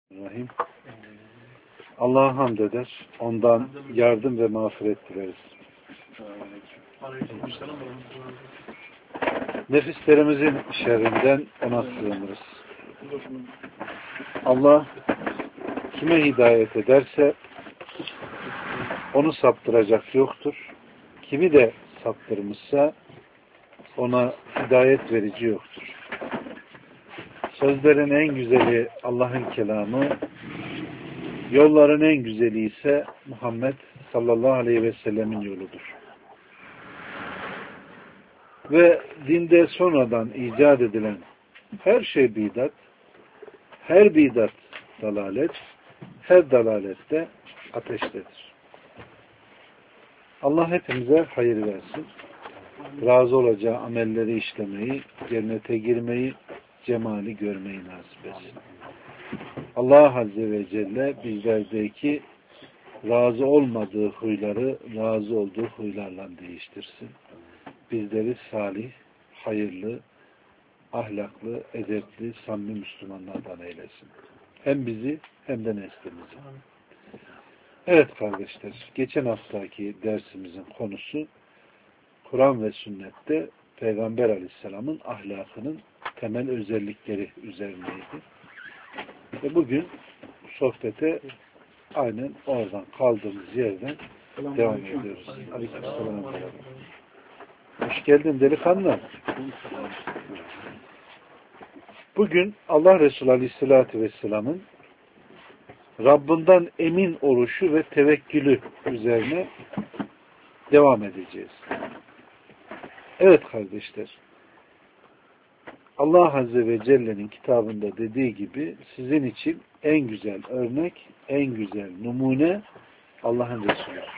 Rahim. Allah'a hamd eder. Ondan yardım ve mağfiret dileriz. Nefislerimizin şerrinden ona sığınırız. Allah kime hidayet ederse onu saptıracak yoktur. Kimi de saptırmışsa ona hidayet verici yoktur. Sözlerin en güzeli Allah'ın kelamı, yolların en güzeli ise Muhammed sallallahu aleyhi ve sellemin yoludur. Ve dinde sonradan icat edilen her şey bidat, her bidat dalalet, her dalalette ateştedir. Allah hepimize hayır versin. Razı olacağı amelleri işlemeyi, cennete girmeyi, cemali görmeyi nasip etsin. Allah Azze ve Celle bizlerdeki razı olmadığı huyları razı olduğu huylarla değiştirsin. Bizleri salih, hayırlı, ahlaklı, edepli, samimi Müslümanlardan eylesin. Hem bizi hem de neslimizi. Evet kardeşler, geçen haftaki dersimizin konusu Kur'an ve sünnette Peygamber Aleyhisselam'ın ahlakının temel özellikleri üzerineydi. Ve bugün sohbete aynen oradan kaldığımız yerden devam ediyoruz. Aleykümselam. Hoş geldin delikanlı. Bugün Allah Resulü Aleyhisselatü Vesselam'ın Rabbinden emin oluşu ve tevekkülü üzerine devam edeceğiz. Evet kardeşler, Allah Azze ve Celle'nin kitabında dediği gibi sizin için en güzel örnek, en güzel numune Allah'ın Resulü'dür.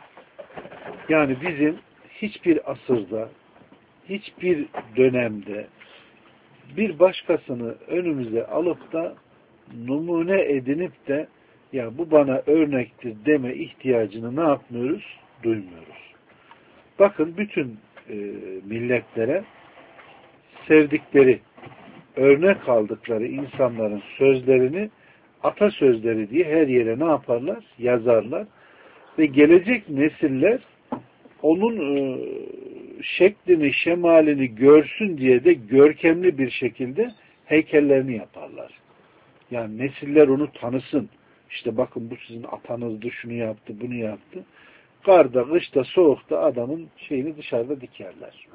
Yani bizim hiçbir asırda, hiçbir dönemde bir başkasını önümüze alıp da numune edinip de ya bu bana örnektir deme ihtiyacını ne yapmıyoruz? Duymuyoruz. Bakın bütün milletlere sevdikleri, örnek aldıkları insanların sözlerini atasözleri diye her yere ne yaparlar? Yazarlar. Ve gelecek nesiller onun şeklini, şemalini görsün diye de görkemli bir şekilde heykellerini yaparlar. Yani nesiller onu tanısın. İşte bakın bu sizin atanızdı, şunu yaptı, bunu yaptı. Karda, kışta, soğukta adamın şeyini dışarıda dikerler.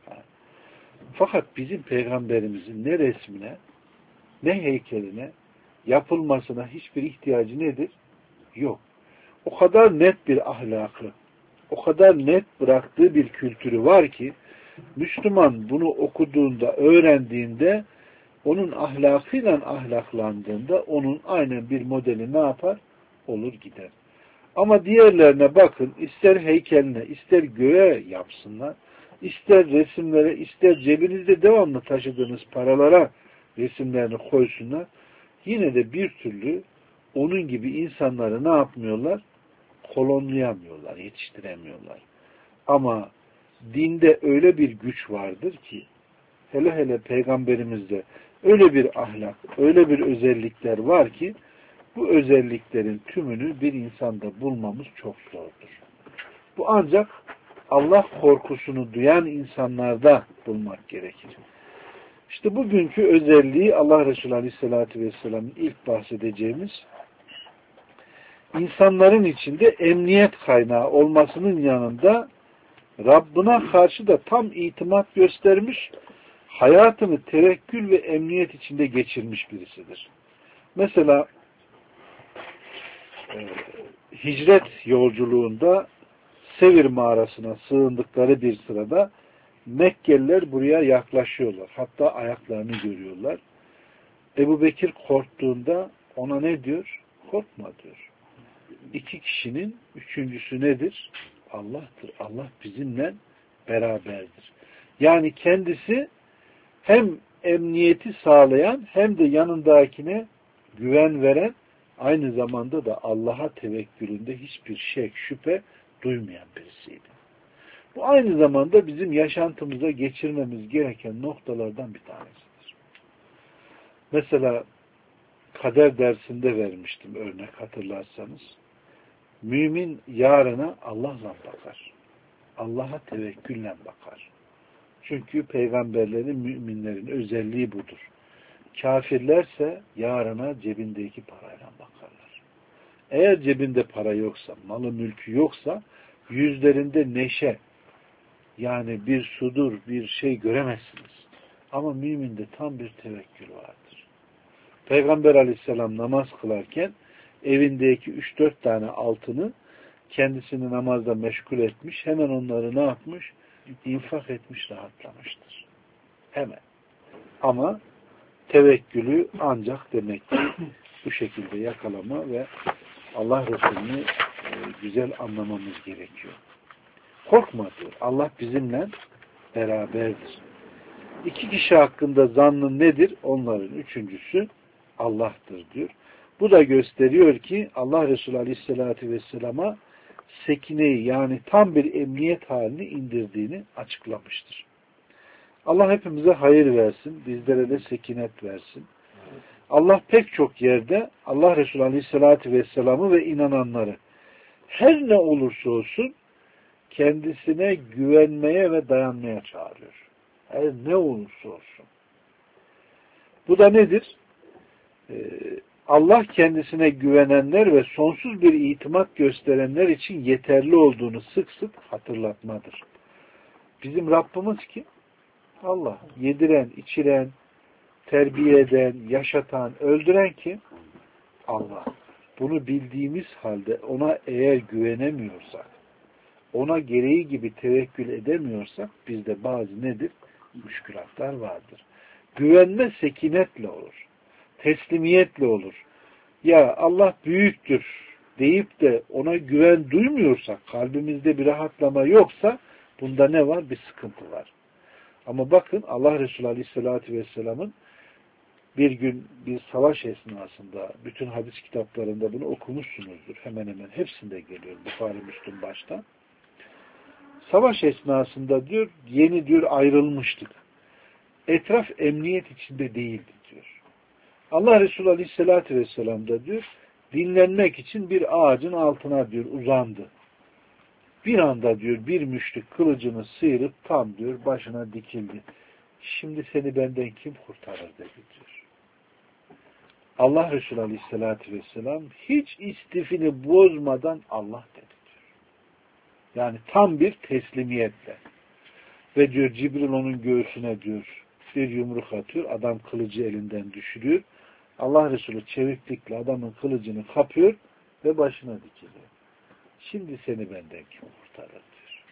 Fakat bizim peygamberimizin ne resmine, ne heykeline yapılmasına hiçbir ihtiyacı nedir? Yok. O kadar net bir ahlakı, o kadar net bıraktığı bir kültürü var ki Müslüman bunu okuduğunda, öğrendiğinde onun ahlakıyla ahlaklandığında onun aynen bir modeli ne yapar? Olur gider. Ama diğerlerine bakın, ister heykeline, ister göğe yapsınlar, ister resimlere, ister cebinizde devamlı taşıdığınız paralara resimlerini koysunlar. Yine de bir türlü onun gibi insanları ne yapmıyorlar? Kolonlayamıyorlar, yetiştiremiyorlar. Ama dinde öyle bir güç vardır ki, hele hele peygamberimizde öyle bir ahlak, öyle bir özellikler var ki, bu özelliklerin tümünü bir insanda bulmamız çok zordur. Bu ancak Allah korkusunu duyan insanlarda bulmak gerekir. İşte bugünkü özelliği Allah Resulü Aleyhisselatü Vesselam'ın ilk bahsedeceğimiz insanların içinde emniyet kaynağı olmasının yanında Rabbına karşı da tam itimat göstermiş, hayatını tevekkül ve emniyet içinde geçirmiş birisidir. Mesela hicret yolculuğunda Sevir mağarasına sığındıkları bir sırada Mekkeliler buraya yaklaşıyorlar. Hatta ayaklarını görüyorlar. Ebu Bekir korktuğunda ona ne diyor? Korkma diyor. İki kişinin üçüncüsü nedir? Allah'tır. Allah bizimle beraberdir. Yani kendisi hem emniyeti sağlayan hem de yanındakine güven veren, aynı zamanda da Allah'a tevekkülünde hiçbir şek, şüphe duymayan birisiydi. Bu aynı zamanda bizim yaşantımıza geçirmemiz gereken noktalardan bir tanesidir. Mesela kader dersinde vermiştim örnek hatırlarsanız. Mümin yarına Allah'la bakar. Allah'a tevekkülle bakar. Çünkü peygamberlerin, müminlerin özelliği budur. Kafirlerse yarına cebindeki parayla bakarlar. Eğer cebinde para yoksa, malı mülkü yoksa yüzlerinde neşe, yani bir sudur, bir şey göremezsiniz. Ama müminde tam bir tevekkül vardır. Peygamber aleyhisselam namaz kılarken evindeki 3-4 tane altını kendisini namazda meşgul etmiş. Hemen onları ne yapmış? İnfak etmiş, rahatlamıştır. Hemen. Ama tevekkülü ancak demek ki bu şekilde yakalama ve Allah Resulü'nü güzel anlamamız gerekiyor. Korkma diyor. Allah bizimle beraberdir. 2 kişi hakkında zannın nedir? Onların üçüncüsü Allah'tır diyor. Bu da gösteriyor ki Allah Resulü Aleyhisselatü Vesselam'a sekineyi, yani tam bir emniyet halini indirdiğini açıklamıştır. Allah hepimize hayır versin, bizlere de sekinet versin. Allah pek çok yerde Allah Resulü Aleyhisselatü Vesselam'ı ve inananları her ne olursa olsun kendisine güvenmeye ve dayanmaya çağırıyor. Her ne olursa olsun. Bu da nedir? Allah kendisine güvenenler ve sonsuz bir itimat gösterenler için yeterli olduğunu sık sık hatırlatmadır. Bizim Rabbimiz kim? Allah. Yediren, içiren, terbiye eden, yaşatan, öldüren kim? Allah. Bunu bildiğimiz halde ona eğer güvenemiyorsak, ona gereği gibi tevekkül edemiyorsak bizde bazı nedir? Müşkülatlar vardır. Güvenme sekinetle olur. Teslimiyetle olur. Ya Allah büyüktür deyip de ona güven duymuyorsak, kalbimizde bir rahatlama yoksa bunda ne var? Bir sıkıntı var. Ama bakın Allah Resulü Aleyhisselatü Vesselam'ın bir gün bir savaş esnasında bütün hadis kitaplarında bunu okumuşsunuzdur. Hemen hemen hepsinde geliyor. Bukhari, Müslüm başta. Savaş esnasında diyor, yeni diyor ayrılmıştık. Etraf emniyet içinde değildi diyor. Allah Resulü Aleyhisselatü Vesselam da diyor, dinlenmek için bir ağacın altına diyor uzandı. Bir anda diyor bir müşrik kılıcını sıyırıp tam diyor başına dikildi. Şimdi seni benden kim kurtarır dedi diyor. Allah Resulü Aleyhisselatü Vesselam hiç istifini bozmadan Allah dedi diyor. Yani tam bir teslimiyetle. Ve diyor Cibril onun göğsüne diyor bir yumruk atıyor. Adam kılıcı elinden düşürüyor. Allah Resulü çeviklikle adamın kılıcını kapıyor ve başına dikiliyor. Şimdi seni benden kim kurtarır diyor.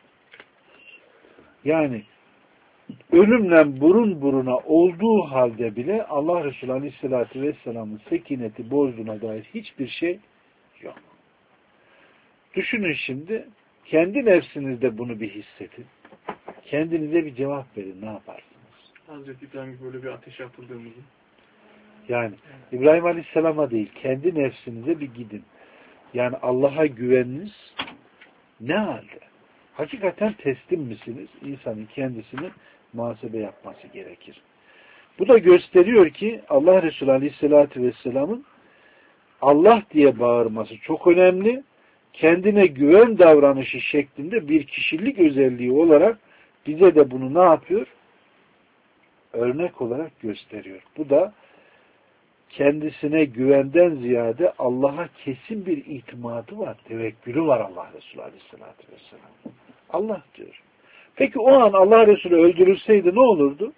Yani ölümle burun buruna olduğu halde bile Allah Resulü Aleyhisselatü Vesselam'ın sekineti bozduğuna dair hiçbir şey yok. Düşünün şimdi, kendi nefsinizde bunu bir hissedin. Kendinize bir cevap verin, ne yaparsınız? Hazreti İbrahim böyle bir ateşe atıldığımızı. Yani İbrahim Aleyhisselam'a değil, kendi nefsinize bir gidin. Yani Allah'a güveniniz ne halde? Hakikaten teslim misiniz? İnsanın kendisini muhasebe yapması gerekir. Bu da gösteriyor ki Allah Resulü Aleyhisselatü Vesselam'ın Allah diye bağırması çok önemli. Kendine güven davranışı şeklinde bir kişilik özelliği olarak bize de bunu ne yapıyor? Örnek olarak gösteriyor. Bu da kendisine güvenden ziyade Allah'a kesin bir itimadı var, tevekkülü var Allah Resulü Aleyhisselatü Vesselam. Allah diyor. Peki o an Allah Resulü öldürülseydi ne olurdu?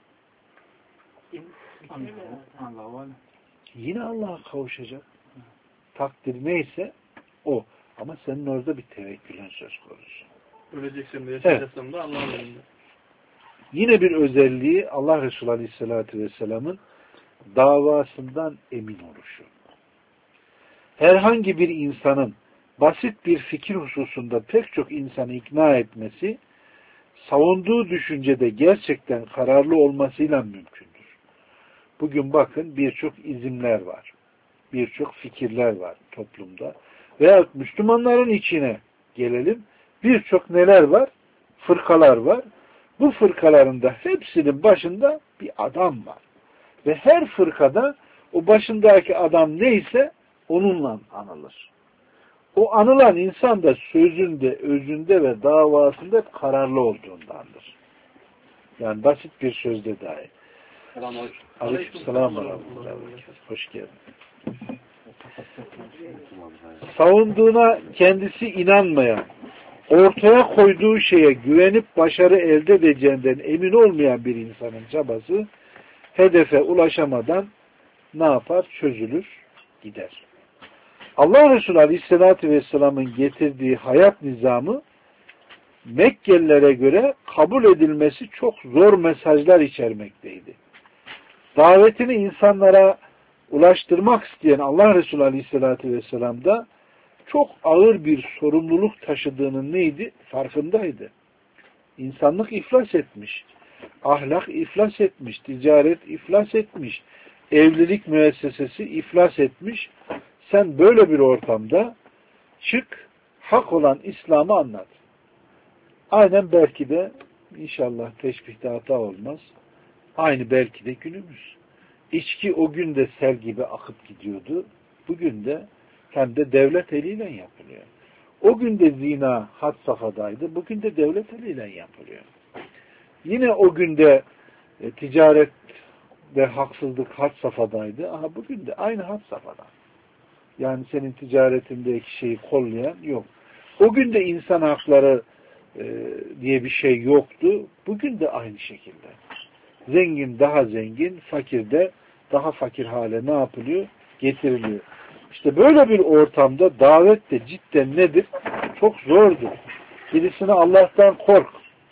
Yine Allah'a kavuşacak. Takdir neyse o. Ama senin orada bir tevekkülün söz konusu. Öleceksem de yaşayacaksam da Allah'ın elinde. Yine bir özelliği Allah Resulü Aleyhisselatü Vesselam'ın davasından emin oluşu. Herhangi bir insanın basit bir fikir hususunda pek çok insanı ikna etmesi, savunduğu düşüncede gerçekten kararlı olmasıyla mümkündür. Bugün bakın birçok izimler var. Birçok fikirler var toplumda. Veya Müslümanların içine gelelim. Birçok neler var? Fırkalar var. Bu fırkaların da hepsinin başında bir adam var. Ve her fırkada O başındaki adam neyse onunla anılır. O anılan insan da sözünde, özünde ve davasında hep kararlı olduğundandır. Yani basit bir sözde dahi. Aleykümselam ve rahmetullahi. Hoş geldin. Savunduğuna kendisi inanmayan, ortaya koyduğu şeye güvenip başarı elde edeceğinden emin olmayan bir insanın çabası hedefe ulaşamadan ne yapar? Çözülür, gider. Allah Resulü Aleyhisselatü Vesselam'ın getirdiği hayat nizamı Mekkelilere göre kabul edilmesi çok zor mesajlar içermekteydi. Davetini insanlara ulaştırmak isteyen Allah Resulü Aleyhisselatü Vesselam da çok ağır bir sorumluluk taşıdığının neydi? Farkındaydı. İnsanlık iflas etmiş. Ahlak iflas etmiş. Ticaret iflas etmiş. Evlilik müessesesi iflas etmiş. Sen böyle bir ortamda çık, hak olan İslam'ı anlat. Aynen belki de inşallah teşbihte hata olmaz. Aynı belki de günümüz. İçki o gün de sel gibi akıp gidiyordu. Bugün de hem de devlet eliyle yapılıyor. O gün de zina had safhadaydı. Bugün de devlet eliyle yapılıyor. Yine o günde ticaret ve haksızlık had safhadaydı. Aha bugün de aynı had safhada. Yani senin ticaretindeki şeyi kollayan yok. O gün de insan hakları diye bir şey yoktu. Bugün de aynı şekilde. Zengin daha zengin, fakir de daha fakir hale ne yapılıyor? Getiriliyor. İşte böyle bir ortamda davet de cidden nedir? Çok zordur. Birisine Allah'tan kork.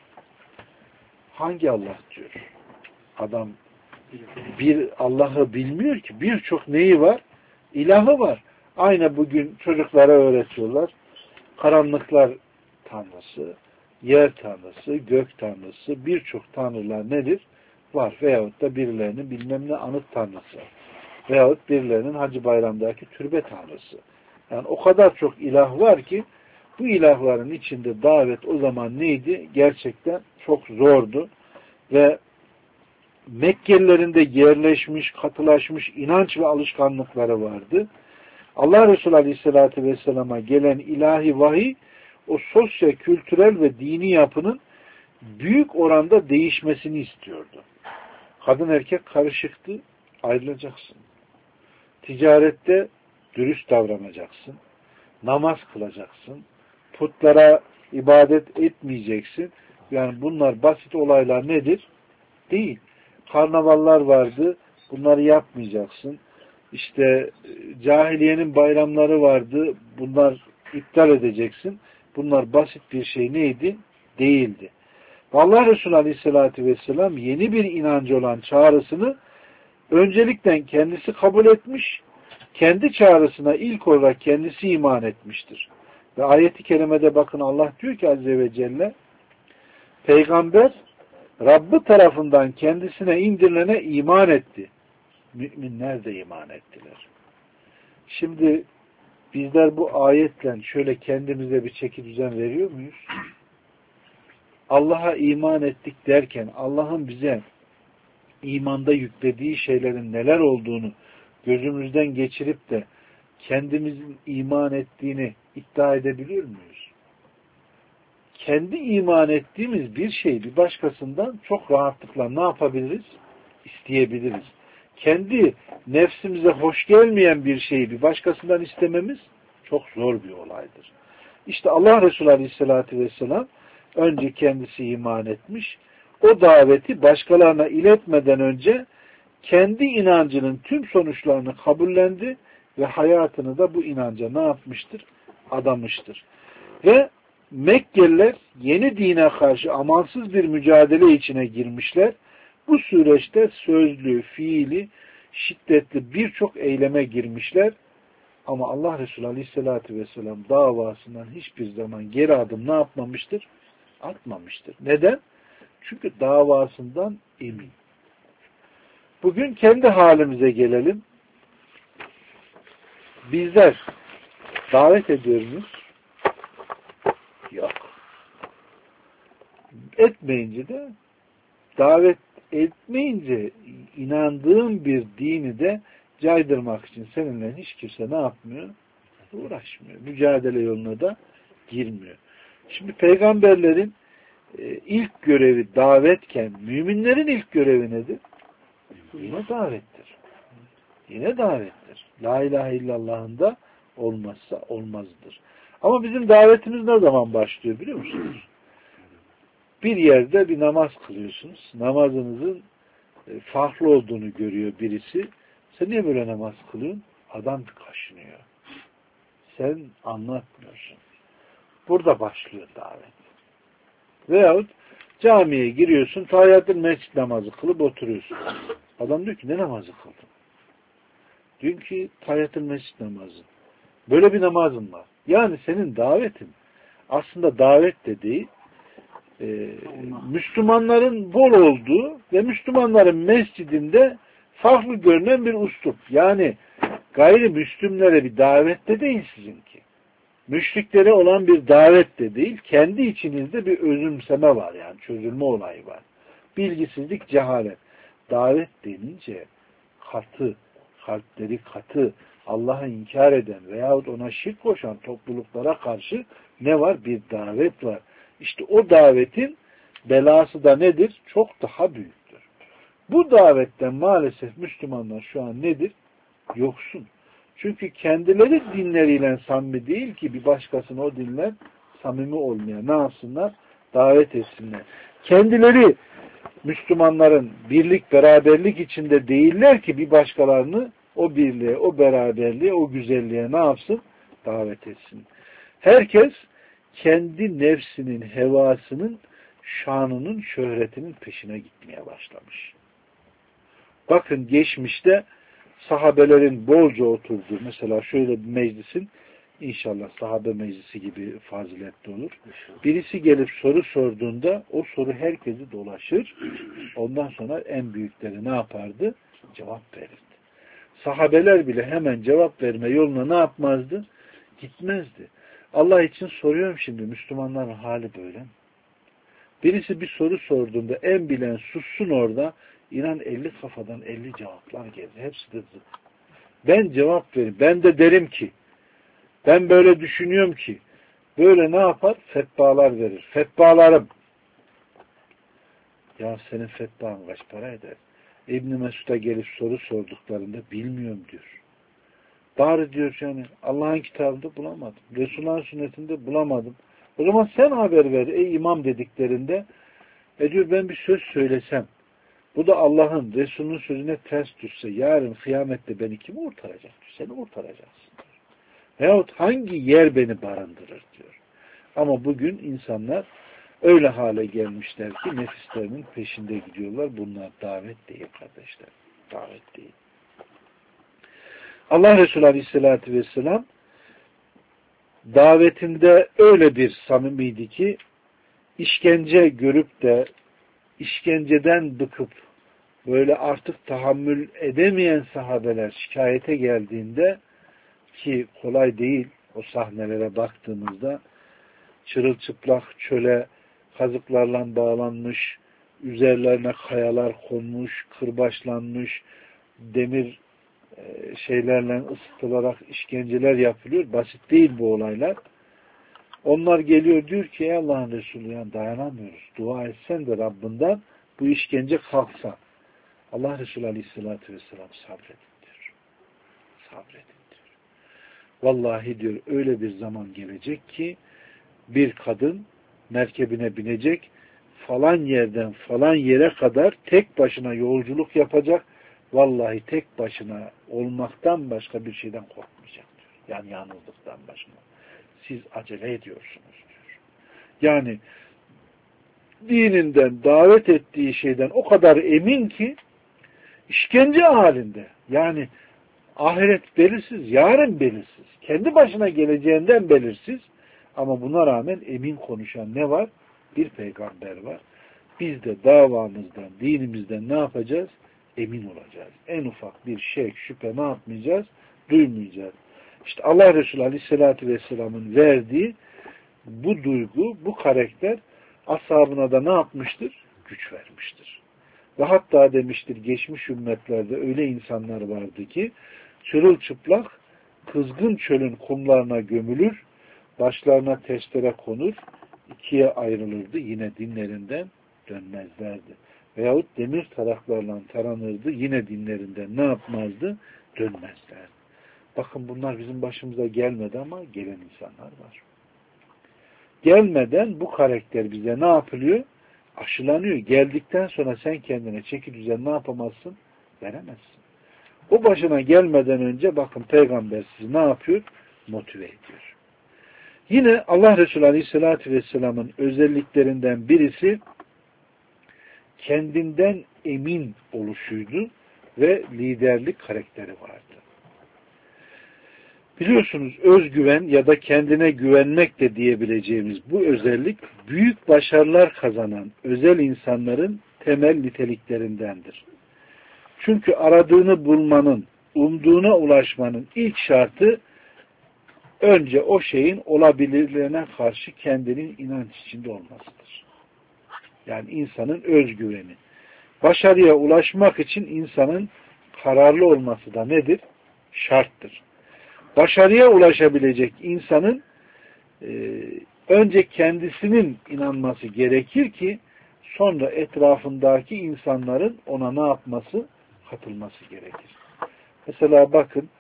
Hangi Allah diyor? Adam bir Allah'ı bilmiyor ki. Birçok neyi var? İlahı var. Aynı bugün çocuklara öğretiyorlar. Karanlıklar tanrısı, yer tanrısı, gök tanrısı, birçok tanrılar nedir? Var. Veyahut da birilerinin bilmem ne anıt tanrısı. Veyahut birilerinin Hacı Bayram'daki türbe tanrısı. Yani o kadar çok ilah var ki bu ilahların içinde davet o zaman neydi? Gerçekten çok zordu. Ve Mekkelilerin de yerleşmiş, katılaşmış inanç ve alışkanlıkları vardı. Allah Resulü Aleyhisselatü Vesselam'a gelen ilahi vahiy o sosyo, kültürel ve dini yapının büyük oranda değişmesini istiyordu. Kadın erkek karışıktı, ayrılacaksın. Ticarette dürüst davranacaksın. Namaz kılacaksın. Putlara ibadet etmeyeceksin. Yani bunlar basit olaylar nedir? Değil. Karnavallar vardı. Bunları yapmayacaksın. İşte cahiliyenin bayramları vardı. Bunlar iptal edeceksin. Bunlar basit bir şey neydi? Değildi. Allah Resulü Aleyhisselatü Vesselam yeni bir inancı olan çağrısını öncelikle kendisi kabul etmiş, kendi çağrısına ilk olarak kendisi iman etmiştir. Ve ayet-i kerimede bakın Allah diyor ki Azze ve Celle, Peygamber Rabbi tarafından kendisine indirilene iman etti. Müminler de iman ettiler. Şimdi bizler bu ayetle şöyle kendimize bir çeki düzen veriyor muyuz? Allah'a iman ettik derken Allah'ın bize imanda yüklediği şeylerin neler olduğunu gözümüzden geçirip de kendimizin iman ettiğini iddia edebiliyor muyuz? Kendi iman ettiğimiz bir şeyi bir başkasından çok rahatlıkla ne yapabiliriz? İsteyebiliriz. Kendi nefsimize hoş gelmeyen bir şeyi bir başkasından istememiz çok zor bir olaydır. İşte Allah Resulü Aleyhisselatü Vesselam önce kendisi iman etmiş, o daveti başkalarına iletmeden önce kendi inancının tüm sonuçlarını kabullendi ve hayatını da bu inanca ne yapmıştır? Adamıştır. Ve Mekkeliler yeni dine karşı amansız bir mücadele içine girmişler. Bu süreçte sözlü, fiili, şiddetli birçok eyleme girmişler. Ama Allah Resulü Aleyhisselatü Vesselam davasından hiçbir zaman geri adım ne yapmamıştır? Atmamıştır. Neden? Çünkü davasından emin. Bugün kendi halimize gelelim. Bizler davet ediyor muyuz? Yok. Etmeyince de davet etmeyince inandığım bir dini de caydırmak için seninle hiç kimse ne yapmıyor? Uğraşmıyor. Mücadele yoluna da girmiyor. Şimdi peygamberlerin ilk görevi davetken müminlerin ilk görevi nedir? Yine davettir. Yine davettir. La ilahe illallah'ın da olmazsa olmazdır. Ama bizim davetimiz ne zaman başlıyor biliyor musunuz? Bir yerde bir namaz kılıyorsunuz. Namazınızın farklı olduğunu görüyor birisi. Sen niye böyle namaz kılıyorsun? Adam kaşınıyor. Sen anlatmıyorsun. Burada başlıyor davet. Veyahut camiye giriyorsun, tahiyyatül mescid namazı kılıp oturuyorsun. Adam diyor ki ne namazı kıldın? Diyor ki tahiyyatül mescid namazı. Böyle bir namazın var. Yani senin davetin aslında davet de değil, Müslümanların bol olduğu ve Müslümanların mescidinde farklı görünen bir üslup. Yani gayrimüslimlere bir davet de değil sizinki. Müşriklere olan bir davet de değil. Kendi içinizde bir özümseme var yani. Çözülme olayı var. Bilgisizlik, cehalet. Davet denince katı, kalpleri katı, Allah'ı inkar eden veyahut ona şirk koşan topluluklara karşı ne var? Bir davet var. İşte o davetin belası da nedir? Çok daha büyüktür. Bu davetten maalesef Müslümanlar şu an nedir? Yoksun. Çünkü kendileri dinleriyle samimi değil ki bir başkasına o dinler samimi olmaya ne yapsınlar? Davet etsinler. Kendileri Müslümanların birlik, beraberlik içinde değiller ki bir başkalarını o birliğe, o beraberliğe, o güzelliğe ne yapsın? Davet etsin. Herkes kendi nefsinin, hevasının, şanının, şöhretinin peşine gitmeye başlamış. Bakın geçmişte sahabelerin bolca oturduğu, mesela şöyle bir meclisin, inşallah sahabe meclisi gibi faziletli olur. Birisi gelip soru sorduğunda o soru herkesi dolaşır. Ondan sonra en büyükleri ne yapardı? Cevap verirdi. Sahabeler bile hemen cevap verme yoluna ne yapmazdı? Gitmezdi. Allah için soruyorum şimdi, Müslümanların hali böyle mi? Birisi bir soru sorduğunda en bilen sussun orada, inan 50 kafadan 50 cevaplar gelir. Hepsi de zıt. Ben cevap veririm. Ben de derim ki, ben böyle düşünüyorum ki, böyle ne yapar? Fetvalar verir. Fetvalarım. Ya senin fetvan kaç para eder? İbn-i Mesud'a gelip soru sorduklarında bilmiyorum diyor. Bari diyor yani Allah'ın kitabında bulamadım. Resulullah'ın sünnetinde bulamadım. O zaman sen haber ver ey imam dediklerinde diyor ben bir söz söylesem bu da Allah'ın, Resulünün sözüne ters düşse yarın kıyamette beni kim kurtaracak diyor. Seni kurtaracaksın diyor. Veyahut hangi yer beni barındırır diyor. Ama bugün insanlar öyle hale gelmişler ki nefislerinin peşinde gidiyorlar. Bunlar davet değil kardeşler. Davet değil. Allah Resulü Aleyhisselatü Vesselam davetinde öyle bir samimiydi ki işkence görüp de işkenceden bıkıp böyle artık tahammül edemeyen sahabeler şikayete geldiğinde ki kolay değil o sahnelere baktığımızda çırılçıplak çöle kazıklarla bağlanmış, üzerlerine kayalar konmuş, kırbaçlanmış, demir şeylerle ısıtılarak işkenceler yapılıyor. Basit değil bu olaylar. Onlar geliyor diyor ki ey Allah'ın Resulü yani dayanamıyoruz. Dua etsen de Rabbinden bu işkence kalksa. Allah Resulü Aleyhisselatü Vesselam sabredin diyor. Sabredin diyor. Vallahi diyor öyle bir zaman gelecek ki bir kadın merkebine binecek falan yerden falan yere kadar tek başına yolculuk yapacak. Vallahi tek başına olmaktan başka bir şeyden korkmayacak diyor. Yani yalnızlıktan başka. Siz acele ediyorsunuz diyor. Yani dininden, davet ettiği şeyden o kadar emin ki işkence halinde. Yani ahiret belirsiz, yarın belirsiz. Kendi başına geleceğinden belirsiz. Ama buna rağmen emin konuşan ne var? Bir peygamber var. Biz de davamızdan, dinimizden ne yapacağız? Emin olacağız. En ufak bir şüphe ne yapmayacağız? Duymayacağız. İşte Allah Resulü Aleyhisselatü Vesselam'ın verdiği bu duygu, bu karakter ashabına da ne yapmıştır? Güç vermiştir. Ve hatta demiştir geçmiş ümmetlerde öyle insanlar vardı ki çırılçıplak kızgın çölün kumlarına gömülür, başlarına testere konur, ikiye ayrılırdı, yine dinlerinden dönmezlerdi. Veyahut demir taraklarla taranırdı, yine dinlerinden ne yapmazdı? Dönmezlerdi. Bakın bunlar bizim başımıza gelmedi ama gelen insanlar var. Gelmeden bu karakter bize ne yapılıyor? Aşılanıyor. Geldikten sonra sen kendine çeki düzen ne yapamazsın? Veremezsin. O başına gelmeden önce bakın peygamber sizi ne yapıyor? Motive ediyor. Yine Allah Resulü Aleyhisselatü Vesselam'ın özelliklerinden birisi kendinden emin oluşuydu ve liderlik karakteri vardı. Biliyorsunuz özgüven ya da kendine güvenmek de diyebileceğimiz bu özellik büyük başarılar kazanan özel insanların temel niteliklerindendir. Çünkü aradığını bulmanın, umduğuna ulaşmanın ilk şartı önce o şeyin olabilirliğine karşı kendinin inanç içinde olmasıdır. Yani insanın özgüveni. Başarıya ulaşmak için insanın kararlı olması da nedir? Şarttır. Başarıya ulaşabilecek insanın önce kendisinin inanması gerekir ki sonra etrafındaki insanların ona ne yapması? Katılması gerekir. Mesela bakın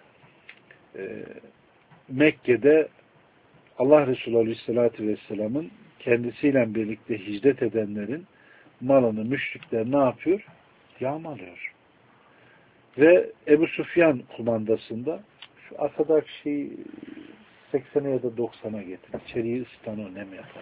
Mekke'de Allah Resulü Aleyhisselatü Vesselam'ın kendisiyle birlikte hicret edenlerin malını müşrikler ne yapıyor? Yağmalıyor. Ve Ebu Süfyan kumandasında şu arkadaki şeyi 80'e ya da 90'a getir. İçeriği ısıtan o nem yapar.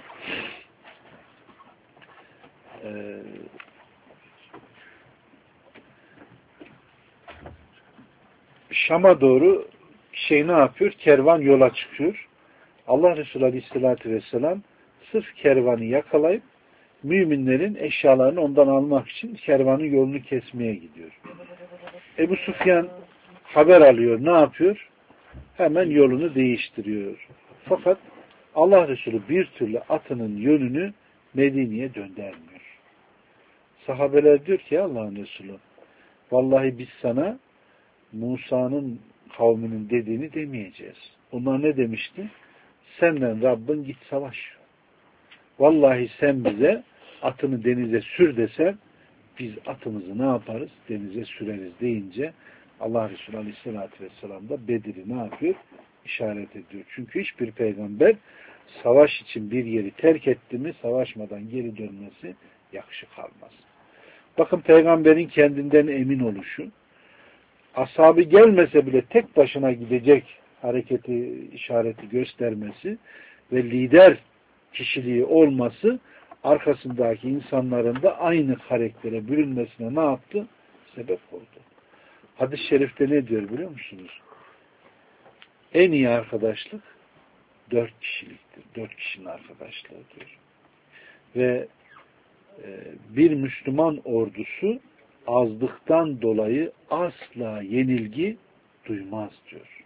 Şam'a doğru ne yapıyor? Kervan yola çıkıyor. Allah Resulü Aleyhisselatü Vesselam sırf kervanı yakalayıp müminlerin eşyalarını ondan almak için kervanın yolunu kesmeye gidiyor. Ebu Süfyan haber alıyor. Ne yapıyor? Hemen yolunu değiştiriyor. Fakat Allah Resulü bir türlü atının yönünü Medine'ye döndürmüyor. Sahabeler diyor ki Allah'ın Resulü vallahi biz sana Musa'nın kavminin dediğini demeyeceğiz. Onlar ne demişti? Senden Rabbin git savaş. Vallahi sen bize atını denize sür desen biz atımızı ne yaparız? Denize süreriz deyince Allah Resulü Aleyhisselatü Vesselam da Bedir'i ne yapıyor? İşaret ediyor. Çünkü hiçbir peygamber savaş için bir yeri terk etti mi savaşmadan geri dönmesi yakışık almaz. Bakın peygamberin kendinden emin oluşu, ashabı gelmese bile tek başına gidecek hareketi, işareti göstermesi ve lider kişiliği olması arkasındaki insanların da aynı karaktere bürünmesine ne yaptı? Sebep oldu. Hadis-i şerifte ne diyor biliyor musunuz? En iyi arkadaşlık 4 kişiliktir. 4 kişinin arkadaşlığı diyor. Ve bir Müslüman ordusu azlıktan dolayı asla yenilgi duymaz diyor.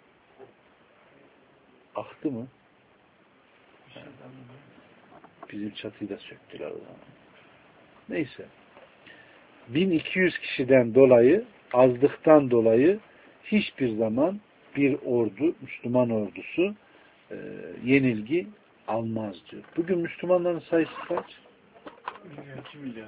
Aktı mı? Bizim çatıyı da söktüler o zaman. Neyse. 1200 kişiden dolayı, azlıktan dolayı hiçbir zaman bir ordu, Müslüman ordusu yenilgi almaz diyor. Bugün Müslümanların sayısı kaç? 2 milyar.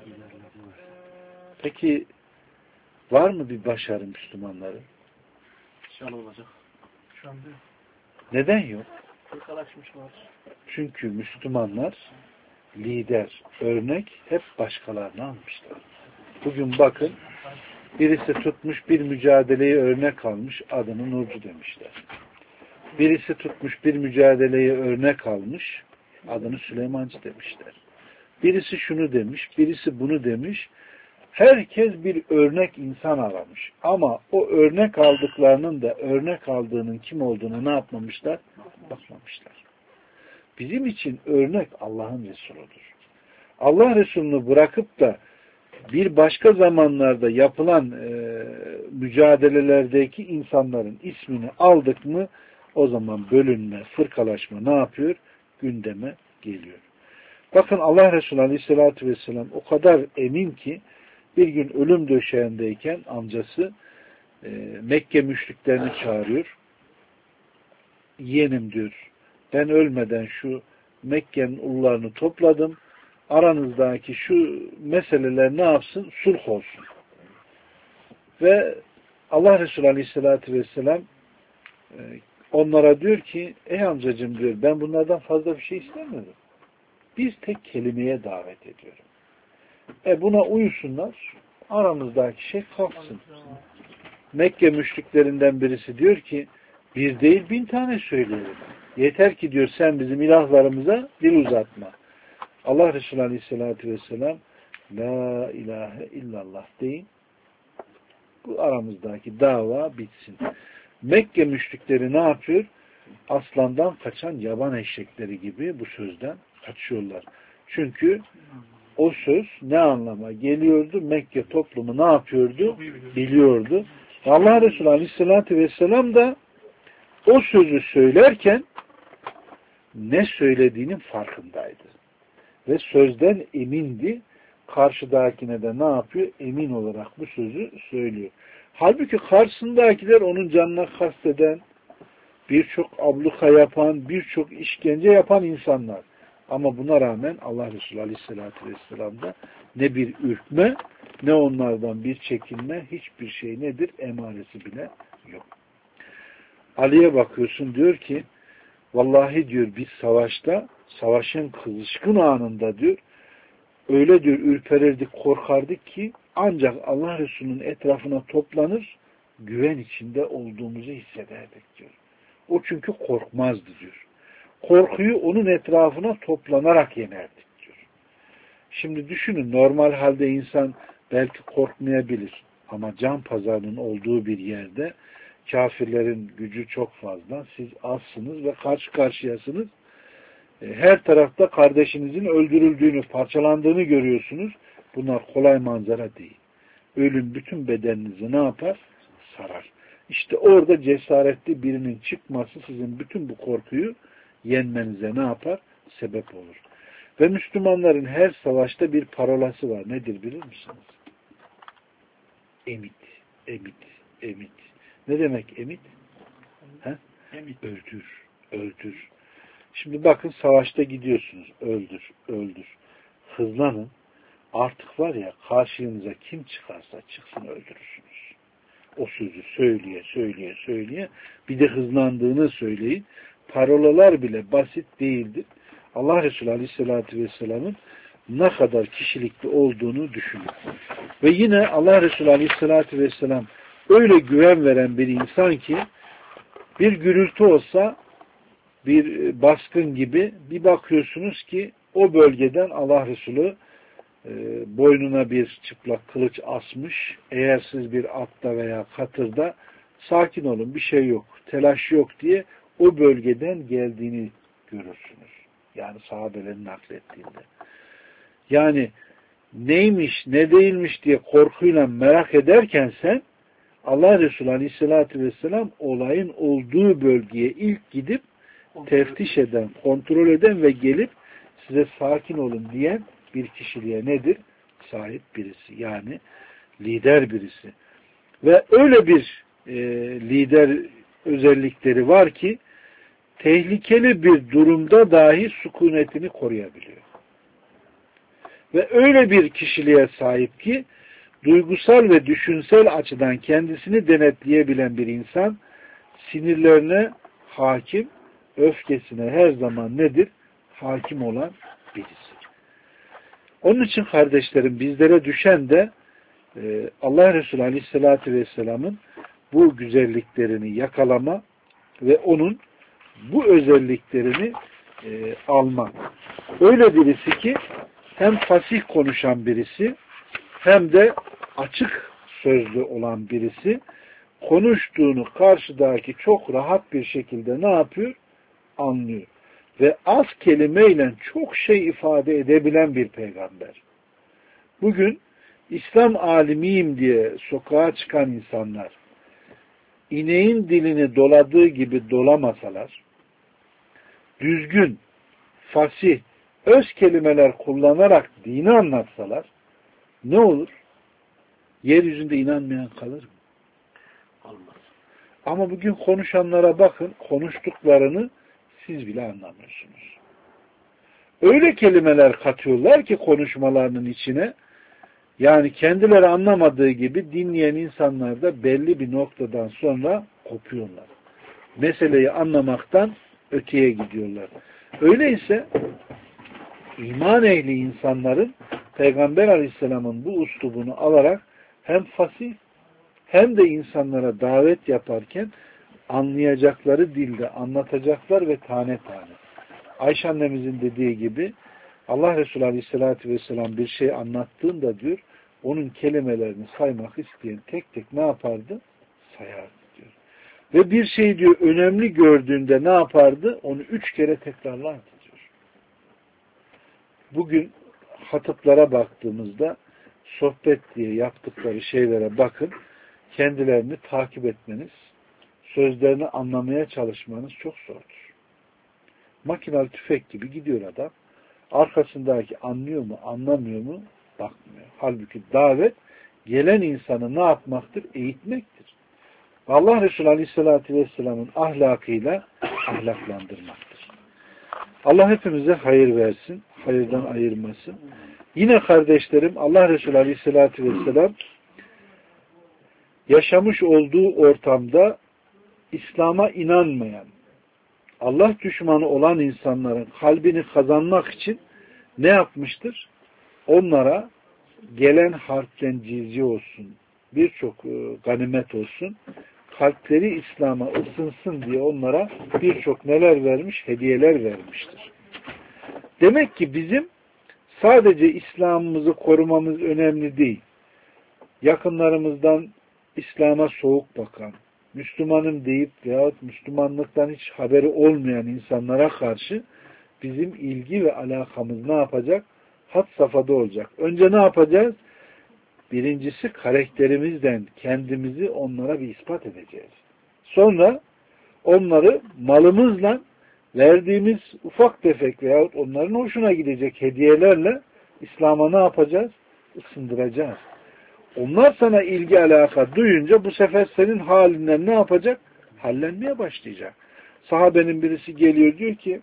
Peki var mı bir başarı Müslümanların? İnşallah olacak. Şu anda neden yok? fırkalaşmışlar. Çünkü Müslümanlar lider, örnek hep başkalarını almışlar. Bugün bakın birisi tutmuş bir mücadeleyi örnek almış, adını Nurcu demişler. Birisi tutmuş bir mücadeleyi örnek almış, adını Süleymancı demişler. Birisi şunu demiş, birisi bunu demiş. Herkes bir örnek insan aramış. Ama o örnek aldıklarının da örnek aldığının kim olduğunu ne yapmamışlar? Bakmamışlar. Bizim için örnek Allah'ın Resuludur. Allah Resulü'nü bırakıp da bir başka zamanlarda yapılan mücadelelerdeki insanların ismini aldık mı o zaman bölünme, fırkalaşma ne yapıyor? Gündeme geliyor. Bakın Allah Resulü Aleyhisselatü Vesselam o kadar emin ki Bir gün ölüm döşeğindeyken amcası Mekke müşriklerini çağırıyor. Yeğenim diyor, ben ölmeden şu Mekke'nin ulularını topladım. Aranızdaki şu meseleler ne yapsın? Sulh olsun. Ve Allah Resulü Aleyhisselatü Vesselam onlara diyor ki, ey amcacığım diyor, ben bunlardan fazla bir şey istemiyorum. Bir tek kelimeye davet ediyorum. Buna uyusunlar, aramızdaki şey kalksın. Mekke müşriklerinden birisi diyor ki, bir değil 1000 tane söyleyelim. Yeter ki diyor sen bizim ilahlarımıza dil uzatma. Allah Resulü Aleyhisselatü Vesselam La ilahe illallah deyin. Bu aramızdaki dava bitsin. Mekke müşrikleri ne yapıyor? Aslandan kaçan yaban eşekleri gibi bu sözden kaçıyorlar. Çünkü o söz ne anlama geliyordu? Mekke toplumu ne yapıyordu? Biliyordu. Allah Resulü Aleyhisselatü Vesselam da o sözü söylerken ne söylediğinin farkındaydı. Ve sözden emindi. Karşıdakine de ne yapıyor? Emin olarak bu sözü söylüyor. Halbuki karşısındakiler onun canına kasteden, birçok abluka yapan, birçok işkence yapan insanlar. Ama buna rağmen Allah Resulü Aleyhisselatü Vesselam'da ne bir ürkme, ne onlardan bir çekinme, hiçbir şey nedir? Emaresi bile yok. Ali'ye bakıyorsun diyor ki, vallahi diyor biz savaşta, savaşın kızışkın anında diyor, öyle diyor ürperirdik, korkardık ki ancak Allah Resulü'nün etrafına toplanır, güven içinde olduğumuzu hissederdik diyor. O çünkü korkmazdı diyor. Korkuyu onun etrafına toplanarak yenerdik diyor. Şimdi düşünün, normal halde insan belki korkmayabilir ama can pazarının olduğu bir yerde kafirlerin gücü çok fazla, siz azsınız ve karşı karşıyasınız. Her tarafta kardeşinizin öldürüldüğünü, parçalandığını görüyorsunuz. Bunlar kolay manzara değil. Ölüm bütün bedeninizi ne yapar? Sarar. İşte orada cesaretli birinin çıkması sizin bütün bu korkuyu yenmenize ne yapar? Sebep olur. Ve Müslümanların her savaşta bir parolası var. Nedir bilir misiniz? Emit, emit, emit. Ne demek emit? Emit. Öldür, öldür. Şimdi bakın savaşta gidiyorsunuz. Öldür, öldür. Hızlanın. Artık var ya karşınıza kim çıkarsa çıksın öldürürsünüz. O sözü söyleye. Bir de hızlandığını söyleyin. Parolalar bile basit değildir. Allah Resulü Aleyhisselatü Vesselam'ın ne kadar kişilikli olduğunu düşünün. Ve yine Allah Resulü Aleyhisselatü Vesselam öyle güven veren bir insan ki bir gürültü olsa, bir baskın gibi bir bakıyorsunuz ki o bölgeden Allah Resulü boynuna bir çıplak kılıç asmış. Eğer siz bir atta veya katırda sakin olun, bir şey yok, telaş yok diye o bölgeden geldiğini görürsünüz. Yani sahabelerin naklettiğinde. Yani neymiş, ne değilmiş diye korkuyla merak ederken sen Allah Resulü Aleyhisselatü Vesselam olayın olduğu bölgeye ilk gidip teftiş eden, kontrol eden ve gelip size sakin olun diyen bir kişiliğe nedir? Sahip birisi. Yani lider birisi. Ve öyle bir lider özellikleri var ki tehlikeli bir durumda dahi sükunetini koruyabiliyor. Ve öyle bir kişiliğe sahip ki duygusal ve düşünsel açıdan kendisini denetleyebilen bir insan sinirlerine hakim, öfkesine her zaman nedir? Hakim olan birisi. Onun için kardeşlerim bizlere düşen de Allah Resulü Aleyhisselatü Vesselam'ın bu güzelliklerini yakalama ve onun bu özelliklerini alma. Öyle birisi ki hem fasih konuşan birisi hem de açık sözlü olan birisi, konuştuğunu karşıdaki çok rahat bir şekilde ne yapıyor? Anlıyor. Ve az kelimeyle çok şey ifade edebilen bir peygamber. Bugün İslam alimiyim diye sokağa çıkan insanlar ineğin dilini doladığı gibi dolamasalar, düzgün, fasih, öz kelimeler kullanarak dini anlatsalar ne olur? Yeryüzünde inanmayan kalır mı? Olmaz. Ama bugün konuşanlara bakın, konuştuklarını siz bile anlamıyorsunuz. Öyle kelimeler katıyorlar ki konuşmalarının içine, yani kendileri anlamadığı gibi dinleyen insanlar da belli bir noktadan sonra kopuyorlar. Meseleyi anlamaktan öteye gidiyorlar. Öyleyse iman ehli insanların Peygamber Aleyhisselam'ın bu üslubunu alarak hem fasih hem de insanlara davet yaparken anlayacakları dilde anlatacaklar ve tane tane. Ayşe annemizin dediği gibi Allah Resulü Aleyhisselatü Vesselam bir şey anlattığında diyor, onun kelimelerini saymak isteyen tek tek ne yapardı? Sayardı diyor. Ve bir şey diyor önemli gördüğünde ne yapardı? Onu 3 kere tekrarlardı diyor. Bugün hatıplara baktığımızda sohbet diye yaptıkları şeylere bakın, kendilerini takip etmeniz, sözlerini anlamaya çalışmanız çok zordur. Makinalı tüfek gibi gidiyor adam. Arkasındaki anlıyor mu, anlamıyor mu? Bakmıyor. Halbuki davet gelen insanı ne yapmaktır? Eğitmektir. Allah Resulü Aleyhisselatü Vesselam'ın ahlakıyla ahlaklandırmaktır. Allah hepimize hayır versin, hayırdan ayırmasın. Yine kardeşlerim, Allah Resulü Aleyhisselatü Vesselam yaşamış olduğu ortamda İslam'a inanmayan, Allah düşmanı olan insanların kalbini kazanmak için ne yapmıştır? Onlara gelen harpten cizye olsun, birçok ganimet olsun, kalpleri İslam'a ısınsın diye onlara birçok neler vermiş? Hediyeler vermiştir. Demek ki bizim sadece İslam'ımızı korumamız önemli değil. Yakınlarımızdan İslam'a soğuk bakan, Müslümanım deyip veyahut Müslümanlıktan hiç haberi olmayan insanlara karşı bizim ilgi ve alakamız ne yapacak? Had safhada olacak. Önce ne yapacağız? Birincisi karakterimizden kendimizi onlara bir ispat edeceğiz. Sonra onları malımızla verdiğimiz ufak tefek veyahut onların hoşuna gidecek hediyelerle İslam'a ne yapacağız? Isındıracağız. Onlar sana ilgi alaka duyunca bu sefer senin halinden ne yapacak? Hallenmeye başlayacak. Sahabenin birisi geliyor diyor ki,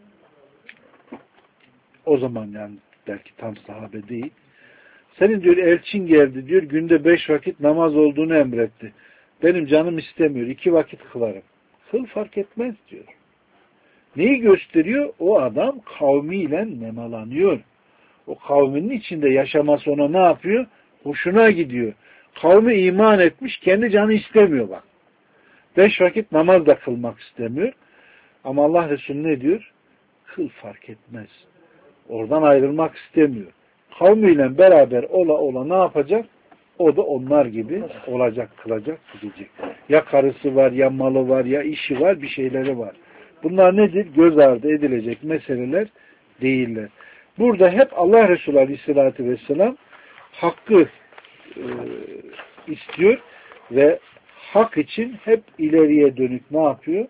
o zaman yani belki tam sahabe değil, senin diyor elçin geldi diyor, günde 5 vakit namaz olduğunu emretti. Benim canım istemiyor, 2 vakit kılarım. Kıl fark etmez diyor. Neyi gösteriyor? O adam kavmiyle nemalanıyor. O kavminin içinde yaşaması ona ne yapıyor? Hoşuna gidiyor. Kavmi iman etmiş, kendi canı istemiyor bak. 5 vakit namaz da kılmak istemiyor. Ama Allah Resulü ne diyor? Kıl fark etmez. Oradan ayrılmak istemiyor. Kavmiyle beraber ola ne yapacak? O da onlar gibi olacak, kılacak, gidecek. Ya karısı var, ya malı var, ya işi var, bir şeyleri var. Bunlar nedir? Göz ardı edilecek meseleler değiller. Burada hep Allah Resulü Aleyhisselatü Vesselam hakkı istiyor ve hak için hep ileriye dönük ne yapıyor?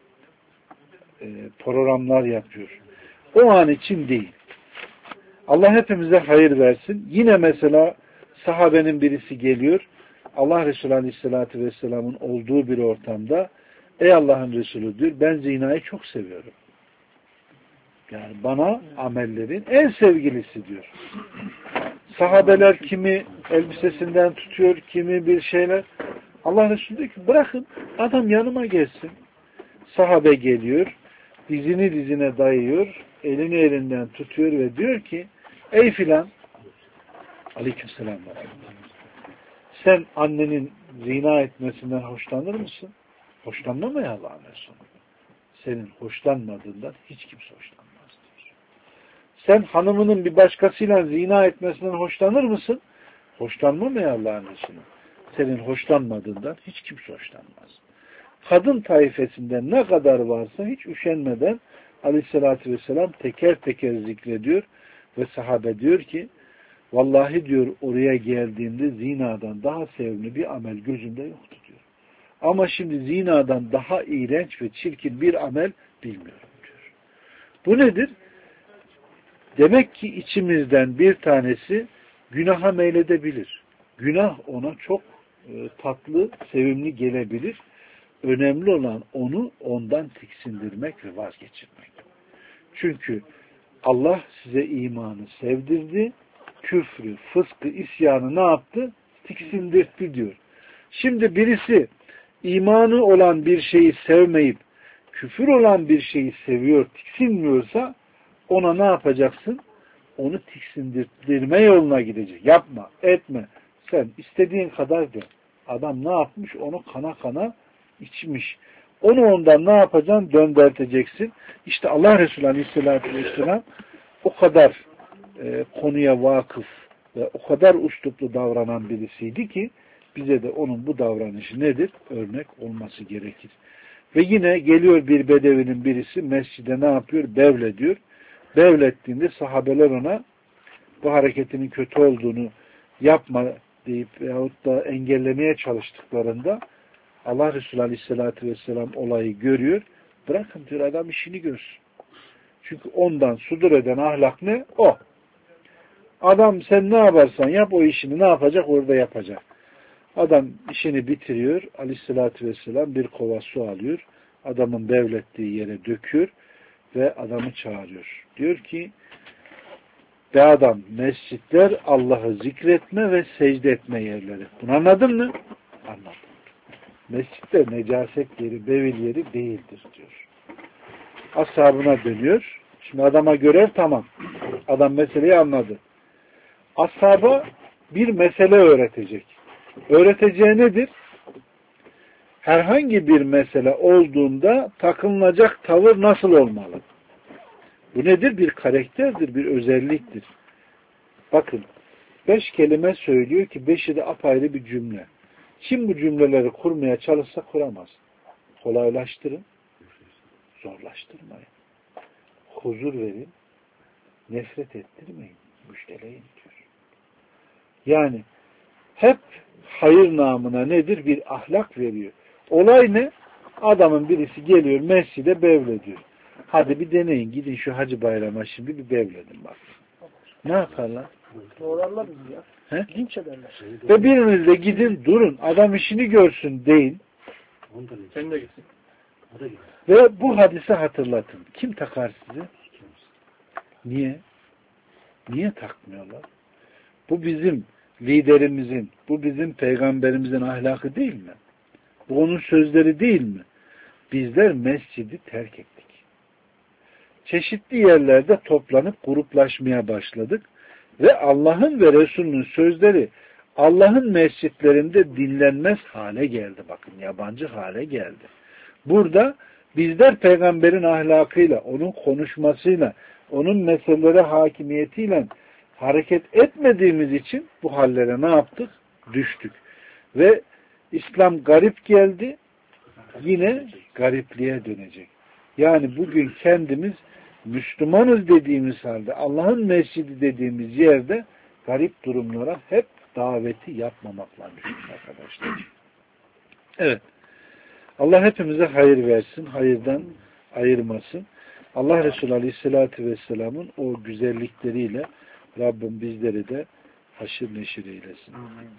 Programlar yapıyor. O an için değil. Allah hepimize hayır versin. Yine mesela sahabenin birisi geliyor. Allah Resulü Aleyhisselatü Vesselam'ın olduğu bir ortamda, ey Allah'ın Resulü diyor, ben zinayı çok seviyorum. Yani bana amellerin en sevgilisi diyor. Sahabeler kimi elbisesinden tutuyor, kimi bir şeyler. Allah Resulü diyor ki bırakın, adam yanıma gelsin. Sahabe geliyor, dizini dizine dayıyor, elini elinden tutuyor ve diyor ki, ey filan, aleykümselam, sen annenin zina etmesinden hoşlanır mısın? Hoşlanma mı ya Allah'ın Resulü? Senin hoşlanmadığından hiç kimse hoşlanmaz diyor. Sen hanımının bir başkasıyla zina etmesinden hoşlanır mısın? Hoşlanma mı ya Allah'ın Resulü? Senin hoşlanmadığından hiç kimse hoşlanmaz. Kadın taifesinden ne kadar varsa hiç üşenmeden Aleyhisselatü Vesselam teker teker zikrediyor ve sahabe diyor ki, vallahi diyor oraya geldiğimde zinadan daha sevimli bir amel gözümde yoktu diyor. Ama şimdi zinadan daha iğrenç ve çirkin bir amel bilmiyorum diyor. Bu nedir? Demek ki içimizden bir tanesi günaha meyledebilir. Günah ona çok tatlı, sevimli gelebilir. Önemli olan onu ondan tiksindirmek ve vazgeçirmek. Çünkü Allah size imanı sevdirdi, küfrü, fıskı, isyanı ne yaptı? Tiksindirdi diyor. Şimdi birisi imanı olan bir şeyi sevmeyip küfür olan bir şeyi seviyor, tiksinmiyorsa ona ne yapacaksın? Onu tiksindirme yoluna gidecek. Yapma, etme. Sen istediğin kadar de. Adam ne yapmış? Onu kana kana içmiş. Onu ondan ne yapacaksın? Döndürteceksin. İşte Allah Resulü Aleyhisselatü Vesselam o kadar konuya vakıf ve o kadar üsluplu davranan birisiydi ki bize de onun bu davranışı nedir? Örnek olması gerekir. Ve yine geliyor bir bedevinin birisi mescide ne yapıyor? Bevlediyor. Bevlettiğinde sahabeler ona bu hareketinin kötü olduğunu yapma deyip veyahut da engellemeye çalıştıklarında Allah Resulü Aleyhisselatü Vesselam olayı görüyor. Bırakın diyor, adam işini görsün. Çünkü ondan sudur eden ahlak ne? O. Adam sen ne yaparsan yap, o işini ne yapacak? Orada yapacak. Adam işini bitiriyor. Aleyhisselatü Vesselam bir kova su alıyor. Adamın bevlettiği yere döküyor ve adamı çağırıyor. Diyor ki be adam, mescitler Allah'ı zikretme ve secde etme yerleri. Bunu anladın mı? Anladım. Mescitler necaset yeri, bevil yeri değildir diyor. Ashabına dönüyor. Şimdi adama görev tamam. Adam meseleyi anladı. Ashaba bir mesele öğretecek. Öğreteceği nedir? Herhangi bir mesele olduğunda takınılacak tavır nasıl olmalı? Bu nedir? Bir karakterdir, bir özelliktir. Bakın, 5 kelime söylüyor ki 5'i de apayrı bir cümle. Kim bu cümleleri kurmaya çalışsa kuramaz. Kolaylaştırın, zorlaştırmayın. Huzur verin, nefret ettirmeyin, müjdeleyin diyor. Yani hep hayır namına nedir? Bir ahlak veriyor. Olay ne? Adamın birisi geliyor mescide bevlediyor. Hadi bir deneyin, gidin şu Hacı Bayram'a şimdi bir bevledin bak. Ne yaparlar? Doğrarlar bizi ya. He? Linç ederler. Ve biriniz de gidin durun, adam işini görsün deyin. Sen de gitsin. Ve bu hadise hatırlatın. Kim takar sizi? Niye? Niye takmıyorlar? Bu bizim liderimizin, bu bizim peygamberimizin ahlakı değil mi? Bu onun sözleri değil mi? Bizler mescidi terk ettik. Çeşitli yerlerde toplanıp gruplaşmaya başladık ve Allah'ın ve Resulünün sözleri Allah'ın mescitlerinde dinlenmez hale geldi. Bakın, yabancı hale geldi. Burada bizler peygamberin ahlakıyla, onun konuşmasıyla, onun meselelere hakimiyetiyle hareket etmediğimiz için bu hallere ne yaptık? Düştük. Ve İslam garip geldi, yine garipliğe dönecek. Yani bugün kendimiz Müslümanız dediğimiz halde, Allah'ın mescidi dediğimiz yerde garip durumlara hep daveti yapmamakla düşmüş arkadaşlar. Evet. Allah hepimize hayır versin, hayırdan ayırmasın. Allah Resulü Aleyhisselatü Vesselam'ın o güzellikleriyle Rabbim bizleri de haşir neşir eylesin.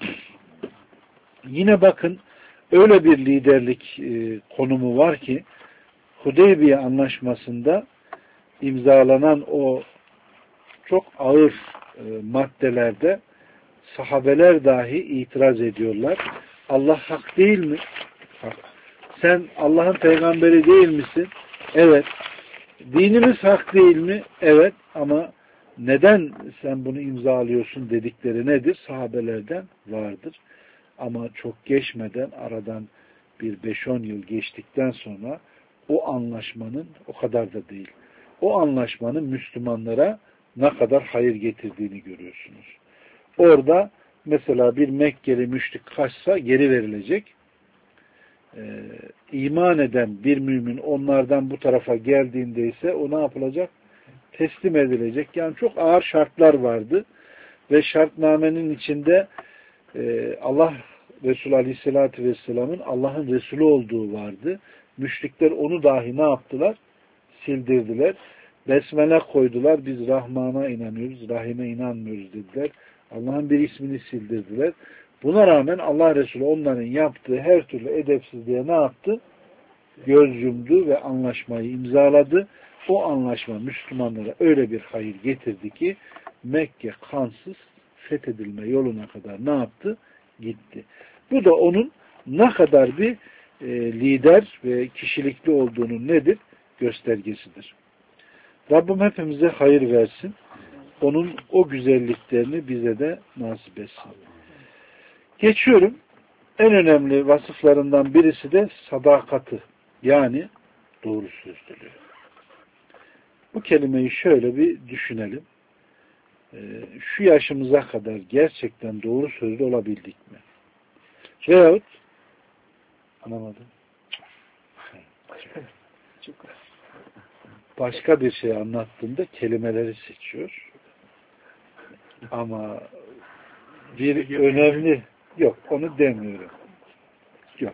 Yine bakın, öyle bir liderlik konumu var ki Hudeybiye anlaşmasında imzalanan o çok ağır maddelerde sahabeler dahi itiraz ediyorlar. Allah hak değil mi? Hak. Sen Allah'ın peygamberi değil misin? Evet. Dinimiz hak değil mi? Evet. Ama neden sen bunu imzalıyorsun dedikleri nedir? Sahabelerden vardır. Ama çok geçmeden, aradan bir 5-10 yıl geçtikten sonra o anlaşmanın, o kadar da değil, o anlaşmanın Müslümanlara ne kadar hayır getirdiğini görüyorsunuz. Orada mesela bir Mekkeli müşrik kaçsa geri verilecek. İman eden bir mümin onlardan bu tarafa geldiğinde ise o ne yapılacak? Teslim edilecek. Yani çok ağır şartlar vardı. Ve şartnamenin içinde Allah Resulü Aleyhisselatü Vesselam'ın Allah'ın Resulü olduğu vardı. Müşrikler onu dahi ne yaptılar? Sildirdiler. Besmele koydular. Biz Rahman'a inanıyoruz, Rahim'e inanmıyoruz dediler. Allah'ın bir ismini sildirdiler. Buna rağmen Allah Resulü onların yaptığı her türlü edepsizliğe ne yaptı? Göz yumdu ve anlaşmayı imzaladı. O anlaşma Müslümanlara öyle bir hayır getirdi ki Mekke kansız fethedilme yoluna kadar ne yaptı? Gitti. Bu da onun ne kadar bir lider ve kişilikli olduğunun nedir? Göstergesidir. Rabbim hepimize hayır versin. Onun o güzelliklerini bize de nasip etsin. Geçiyorum. En önemli vasıflarından birisi de sadakati. Yani doğru sözlülüğü. Bu kelimeyi şöyle bir düşünelim. Şu yaşımıza kadar gerçekten doğru sözlü olabildik mi? Veyahut anlamadım. Başka bir şey anlattığında kelimeleri seçiyor. Ama bir önemli yok. Onu demiyorum. Yok.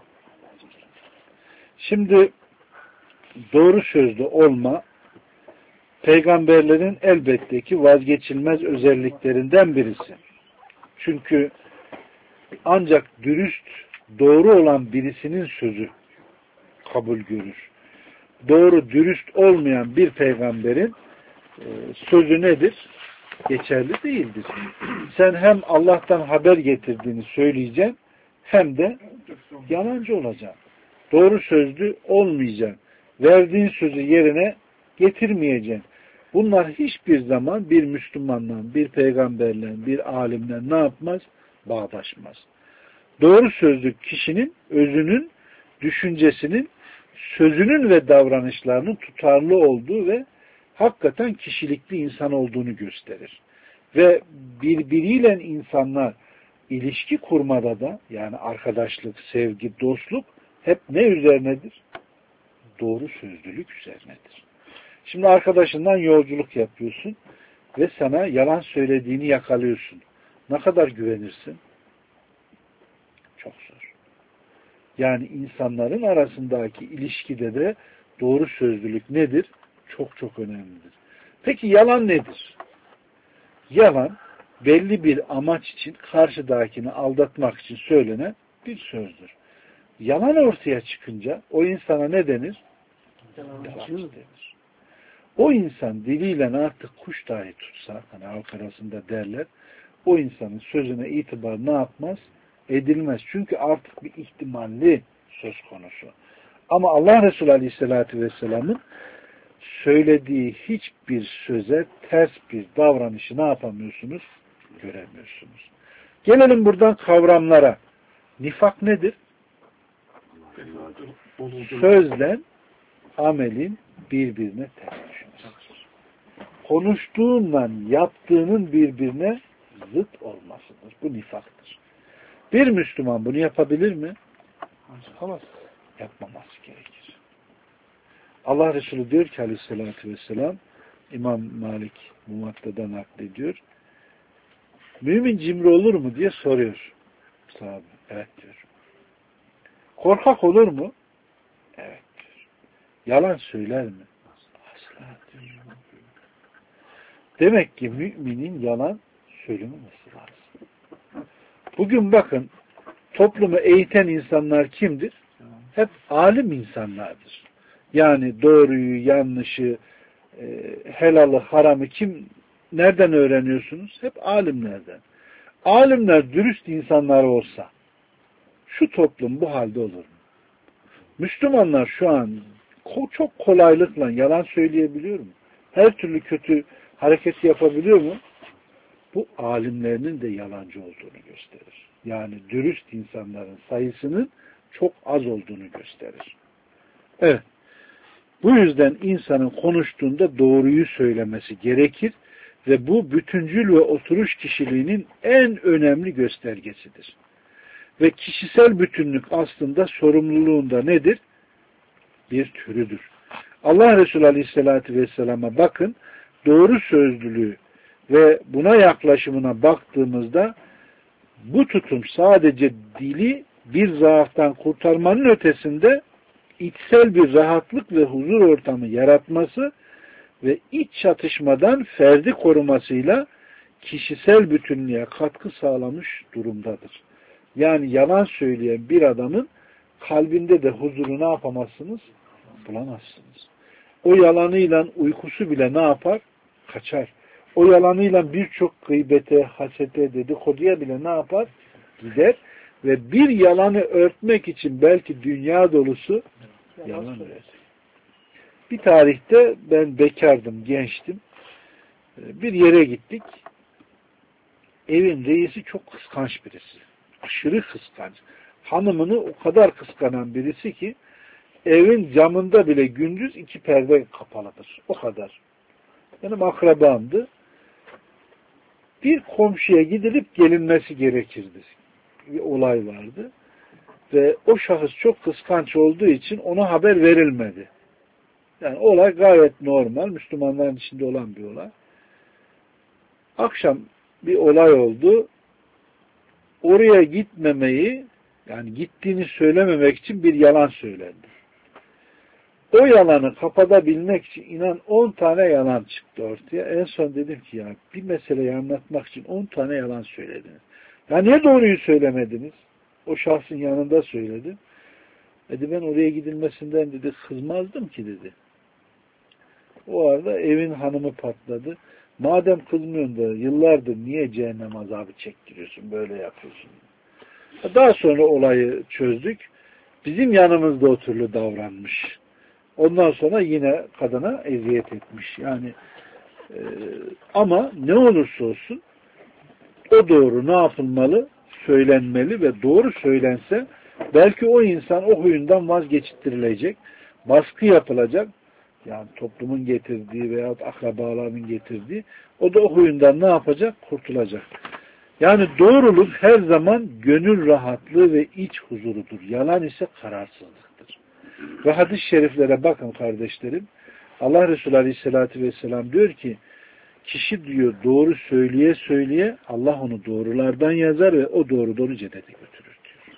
Şimdi doğru sözlü olma peygamberlerin elbette ki vazgeçilmez özelliklerinden birisi. Çünkü ancak dürüst, doğru olan birisinin sözü kabul görür. Doğru, dürüst olmayan bir peygamberin sözü nedir? Geçerli değildir. Sen hem Allah'tan haber getirdiğini söyleyeceksin hem de yalancı olacaksın. Doğru sözlü olmayacaksın. Verdiğin sözü yerine getirmeyeceksin. Bunlar hiçbir zaman bir Müslümanla, bir peygamberle, bir alimle ne yapmaz? Bağdaşmaz. Doğru sözlü kişinin özünün, düşüncesinin, sözünün ve davranışlarının tutarlı olduğu ve hakikaten kişilikli insan olduğunu gösterir. Ve birbiriyle insanlar ilişki kurmada da yani arkadaşlık, sevgi, dostluk hep ne üzerinedir? Doğru sözlülük üzerinedir. Şimdi arkadaşından yolculuk yapıyorsun ve sana yalan söylediğini yakalıyorsun. Ne kadar güvenirsin? Çok zor. Yani insanların arasındaki ilişkide de doğru sözlülük nedir? Çok çok önemlidir. Peki yalan nedir? Yalan belli bir amaç için karşıdakini aldatmak için söylenen bir sözdür. Yalan ortaya çıkınca o insana ne denir? Yalancı denir. O insan diliyle artık kuş dahi tutsa, hani halk arasında derler, o insanın sözüne itibar ne yapmaz? Edilmez. Çünkü artık bir ihtimalli söz konusu. Ama Allah Resulü Aleyhisselatü Vesselam'ın söylediği hiçbir söze ters bir davranışı ne yapamıyorsunuz? Göremiyorsunuz. Gelelim buradan kavramlara. Nifak nedir? Sözle amelin birbirine ters düşmesidir. Konuştuğunla yaptığının birbirine zıt olmasıdır. Bu nifaktır. Bir Müslüman bunu yapabilir mi? Yapamaz. Yapmaması gerekir. Allah Resulü diyor ki Aleyhisselatü Vesselam, İmam Malik Muvatta'dan naklediyor. Mümin cimri olur mu diye soruyor sahabe. Evet diyor. Korkak olur mu? Evet diyor. Yalan söyler mi? Asla diyor. Demek ki müminin yalan söylememesi lazım. Bugün bakın toplumu eğiten insanlar kimdir? Hep alim insanlardır. Yani doğruyu, yanlışı, helalı, haramı nereden öğreniyorsunuz? Hep alimlerden. Alimler dürüst insanlar olsa şu toplum bu halde olur mu? Müslümanlar şu an çok kolaylıkla yalan söyleyebiliyor mu? Her türlü kötü hareket yapabiliyor mu? Bu alimlerinin de yalancı olduğunu gösterir. Yani dürüst insanların sayısının çok az olduğunu gösterir. Evet. Bu yüzden insanın konuştuğunda doğruyu söylemesi gerekir ve bu bütüncül ve oturuş kişiliğinin en önemli göstergesidir. Ve kişisel bütünlük aslında sorumluluğunda nedir? Bir türüdür. Allah Resulü Aleyhisselatü Vesselam'a bakın, doğru sözlülüğü ve buna yaklaşımına baktığımızda bu tutum sadece dili bir zaaftan kurtarmanın ötesinde içsel bir rahatlık ve huzur ortamı yaratması ve iç çatışmadan ferdi korumasıyla kişisel bütünlüğe katkı sağlamış durumdadır. Yani yalan söyleyen bir adamın kalbinde de huzuru ne yapamazsınız? Bulamazsınız. O yalanıyla uykusu bile ne yapar? Kaçar. O yalanıyla birçok gıybete, hasete, dedikoduya bile ne yapar? Gider. Ve bir yalanı örtmek için belki dünya dolusu yalan üretir. Bir tarihte ben bekardım, gençtim. Bir yere gittik. Evin reisi çok kıskanç birisi. Aşırı kıskanç. Hanımını o kadar kıskanan birisi ki evin camında bile gündüz 2 perde kapalıdır. O kadar. Benim akrabamdı. Bir komşuya gidilip gelinmesi gerekirdi. Bir olay vardı. Ve o şahıs çok kıskanç olduğu için ona haber verilmedi. Yani olay gayet normal. Müslümanların içinde olan bir olay. Akşam bir olay oldu. Oraya gitmemeyi, yani gittiğini söylememek için bir yalan söylendi. O yalanı kapatabilmek için inan 10 tane yalan çıktı ortaya. En son dedim ki ya bir meseleyi anlatmak için 10 tane yalan söylediniz. Ya niye doğruyu söylemediniz? O şahsın yanında söyledim. Dedi ben oraya gidilmesinden dedi kızmazdım ki dedi. O arada evin hanımı patladı. Madem kızmıyorsun da yıllardır niye cehennem azabı çektiriyorsun, böyle yapıyorsun? Daha sonra olayı çözdük. Bizim yanımızda o türlü davranmış. Ondan sonra yine kadına eziyet etmiş. Yani ama ne olursa olsun o doğru ne yapılmalı? Söylenmeli ve doğru söylense belki o insan o huyundan vazgeçtirilecek, baskı yapılacak. Yani toplumun getirdiği veyahut akrabalarının getirdiği o da o huyundan ne yapacak? Kurtulacak. Yani doğruluk her zaman gönül rahatlığı ve iç huzurudur. Yalan ise kararsızlıktır. Ve hadis-i şeriflere bakın kardeşlerim. Allah Resulü Aleyhisselatü Vesselam diyor ki kişi diyor doğru söyleye söyleye Allah onu doğrulardan yazar ve o doğru cennete götürür diyor.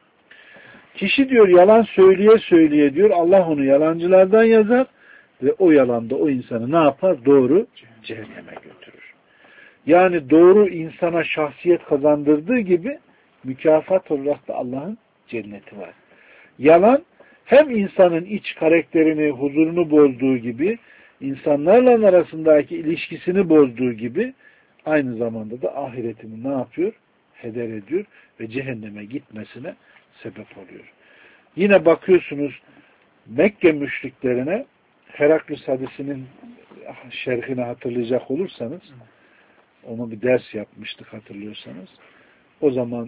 Kişi diyor yalan söyleye söyleye diyor Allah onu yalancılardan yazar ve o yalanda o insanı ne yapar? Doğru cehenneme götürür. Yani doğru insana şahsiyet kazandırdığı gibi mükafat olarak da Allah'ın cenneti var. Yalan hem insanın iç karakterini, huzurunu bozduğu gibi insanlarla arasındaki ilişkisini bozduğu gibi aynı zamanda da ahiretini ne yapıyor? Heder ediyor ve cehenneme gitmesine sebep oluyor. Yine bakıyorsunuz Mekke müşriklerine Heraklus hadisinin şerhini hatırlayacak olursanız onu bir ders yapmıştık hatırlıyorsanız. O zaman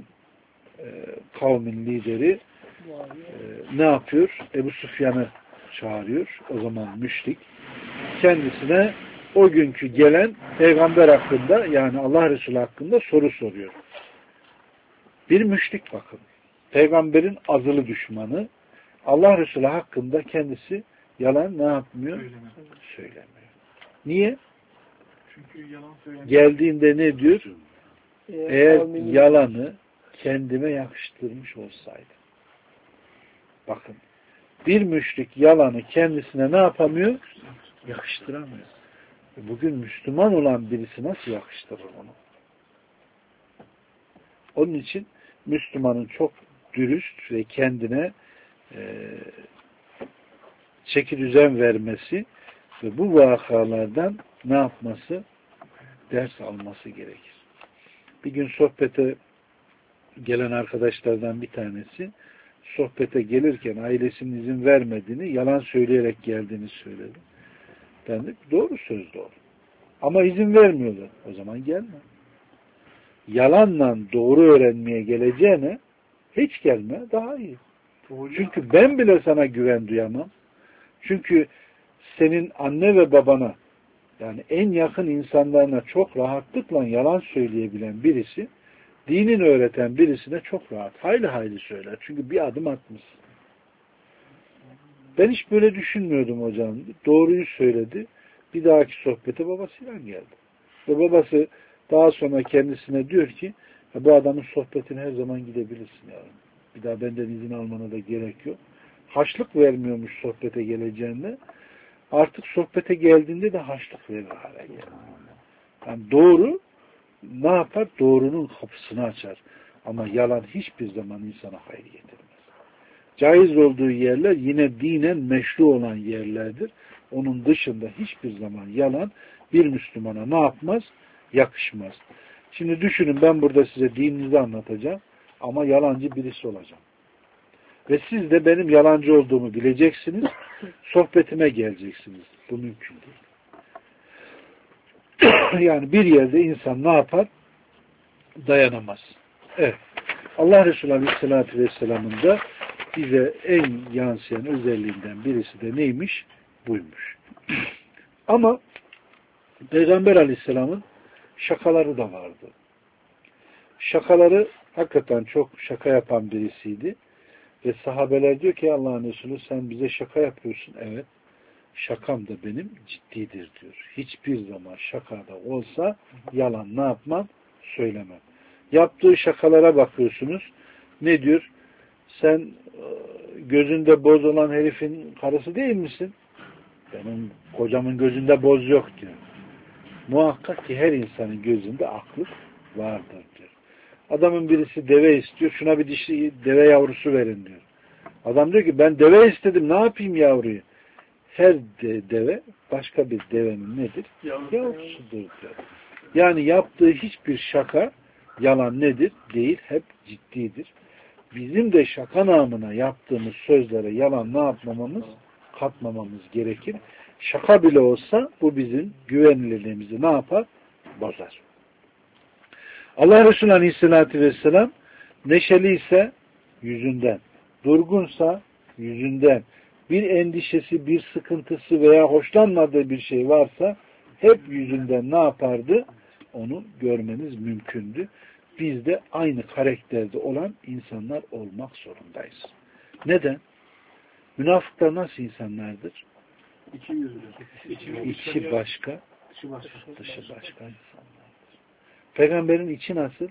kavmin lideri ne yapıyor? Ebu Süfyan'ı çağırıyor. O zaman müşrik. Kendisine o günkü gelen peygamber hakkında yani Allah Resulü hakkında soru soruyor. Bir müşrik bakın. Peygamberin azılı düşmanı Allah Resulü hakkında kendisi yalan ne yapmıyor? Söylemiyor. Niye? Çünkü yalan söylemiyor. Geldiğinde ne diyor? Eğer yalanı kendime yakıştırmış olsaydım. Bakın. Bir müşrik yalanı kendisine ne yapamıyor? Yakıştıramıyor. Bugün Müslüman olan birisi nasıl yakıştırır onu? Onun için Müslümanın çok dürüst ve kendine çeki düzen vermesi ve bu vakalardan ne yapması? Ders alması gerekir. Bir gün sohbete gelen arkadaşlardan bir tanesi sohbete gelirken ailesinin izin vermediğini, yalan söyleyerek geldiğini söyledi. Ben de doğru söz doğru. Ama izin vermiyorlar. O zaman gelme. Yalanla doğru öğrenmeye geleceğine hiç gelme daha iyi. Çünkü ben bile sana güven duyamam. Çünkü senin anne ve babana yani en yakın insanlarına çok rahatlıkla yalan söyleyebilen birisi dinini öğreten birisine çok rahat. Hayli hayli söyler. Çünkü bir adım atmış. Ben hiç böyle düşünmüyordum hocam. Doğruyu söyledi. Bir dahaki sohbete babasıyla geldi. Ve babası daha sonra kendisine diyor ki bu adamın sohbetine her zaman gidebilirsin yani. Bir daha benden izin almana da gerek yok. Haçlık vermiyormuş sohbete geleceğinde. Artık sohbete geldiğinde de haçlık verir hale geldi. Yani doğru ne yapar? Doğrunun kapısını açar. Ama yalan hiçbir zaman insana hayır getirmez. Caiz olduğu yerler yine dinen meşru olan yerlerdir. Onun dışında hiçbir zaman yalan bir Müslümana ne yapmaz? Yakışmaz. Şimdi düşünün, ben burada size dininizi anlatacağım ama yalancı birisi olacağım. Ve siz de benim yalancı olduğumu bileceksiniz. Sohbetime geleceksiniz. Bu mümkün değil. Yani bir yerde insan ne yapar? Dayanamaz. Evet. Allah Resulü Aleyhisselatü Vesselam'ın da bize en yansıyan özelliğinden birisi de neymiş? Buymuş. Ama Peygamber Aleyhisselam'ın şakaları da vardı. Şakaları hakikaten çok şaka yapan birisiydi. Ve sahabeler diyor ki Allah'ın Resulü sen bize şaka yapıyorsun. Evet. Şakam da benim ciddidir diyor. Hiçbir zaman şakada olsa yalan ne yapmam? Söylemem. Yaptığı şakalara bakıyorsunuz. Ne diyor? Sen gözünde boz olan herifin karısı değil misin? Benim kocamın gözünde boz yok diyor. Muhakkak ki her insanın gözünde aklı vardır diyor. Adamın birisi deve istiyor. Şuna bir dişi deve yavrusu verin diyor. Adam diyor ki ben deve istedim. Ne yapayım yavruyu? Her deve başka bir devenin nedir? Yavrusudur diyor. Yani yaptığı hiçbir şaka yalan nedir? Değil. Hep ciddidir. Bizim de şaka namına yaptığımız sözlere yalan ne yapmamamız? Katmamamız gerekir. Şaka bile olsa bu bizim güvenilirliğimizi ne yapar? Bozar. Allah Resulü Aleyhisselatü Vesselam neşeli ise yüzünden, durgunsa yüzünden, bir endişesi, bir sıkıntısı veya hoşlanmadığı bir şey varsa hep yüzünden ne yapardı? Onu görmeniz mümkündü. Biz de aynı karakterde olan insanlar olmak zorundayız. Neden? Münafıklar nasıl insanlardır? İçi başka, dışı başka insanlardır. Peygamberin içi nasıl?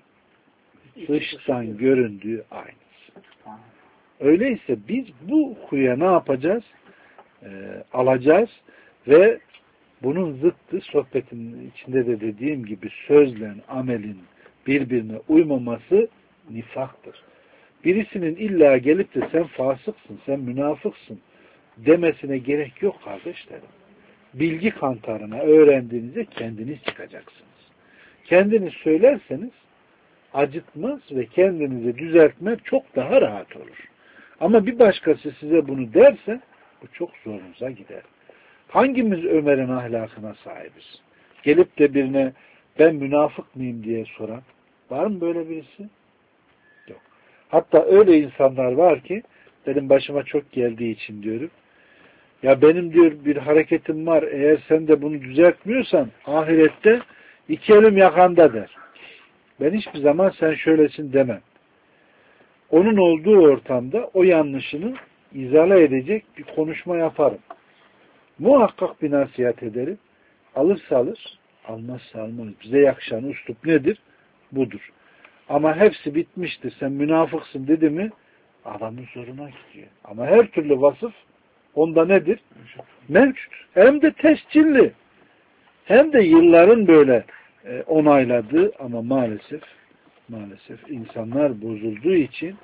Dıştan göründüğü aynısı. Öyleyse biz bu huya ne yapacağız? Alacağız ve bunun zıttı sohbetin içinde de dediğim gibi sözle amelin birbirine uymaması nifaktır. Birisinin illa gelip de sen fasıksın, sen münafıksın demesine gerek yok kardeşlerim. Bilgi kantarına öğrendiğinizde kendiniz çıkacaksınız. Kendiniz söylerseniz acıtmaz ve kendinizi düzeltmek çok daha rahat olur. Ama bir başkası size bunu derse bu çok zorunuza gider. Hangimiz Ömer'in ahlakına sahibiz? Gelip de birine ben münafık mıyım diye soran var mı böyle birisi? Yok. Hatta öyle insanlar var ki benim başıma çok geldiği için diyorum. Ya benim diyor bir hareketim var. Eğer sen de bunu düzeltmiyorsan ahirette iki elim yakanda der. Ben hiçbir zaman sen şöylesin demem. Onun olduğu ortamda o yanlışını izale edecek bir konuşma yaparım. Muhakkak bir nasihat ederim. Alırsa alır, almazsa almaz. Bize yakışan üslup nedir? Budur. Ama hepsi bitmiştir. Sen münafıksın dedi mi adamın zoruna gidiyor. Ama her türlü vasıf onda nedir? Mevcut. Hem de tescilli. Hem de yılların böyle onayladığı ama maalesef insanlar bozulduğu için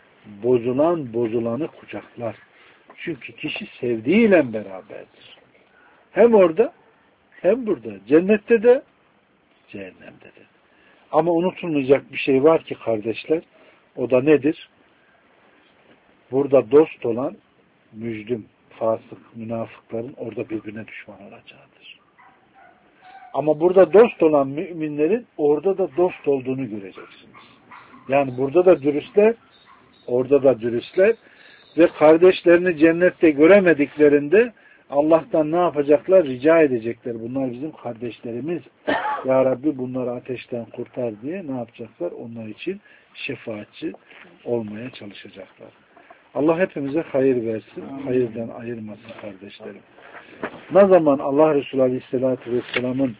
bozulanı kucaklar. Çünkü kişi sevdiğiyle beraberdir. Hem orada hem burada. Cennette de cehennemde de. Ama unutulmayacak bir şey var ki kardeşler, o da nedir? Burada dost olan müjdüm, fasık, münafıkların orada birbirine düşman olacağıdır. Ama burada dost olan müminlerin orada da dost olduğunu göreceksiniz. Yani burada da dürüstler, orada da dürüstler ve kardeşlerini cennette göremediklerinde Allah'tan ne yapacaklar? Rica edecekler. Bunlar bizim kardeşlerimiz. Ya Rabbi bunları ateşten kurtar diye ne yapacaklar? Onlar için şefaatçi olmaya çalışacaklar. Allah hepimize hayır versin. Hayırdan ayırmasın kardeşlerim. Ne zaman Allah Resulü Aleyhisselatü Vesselam'ın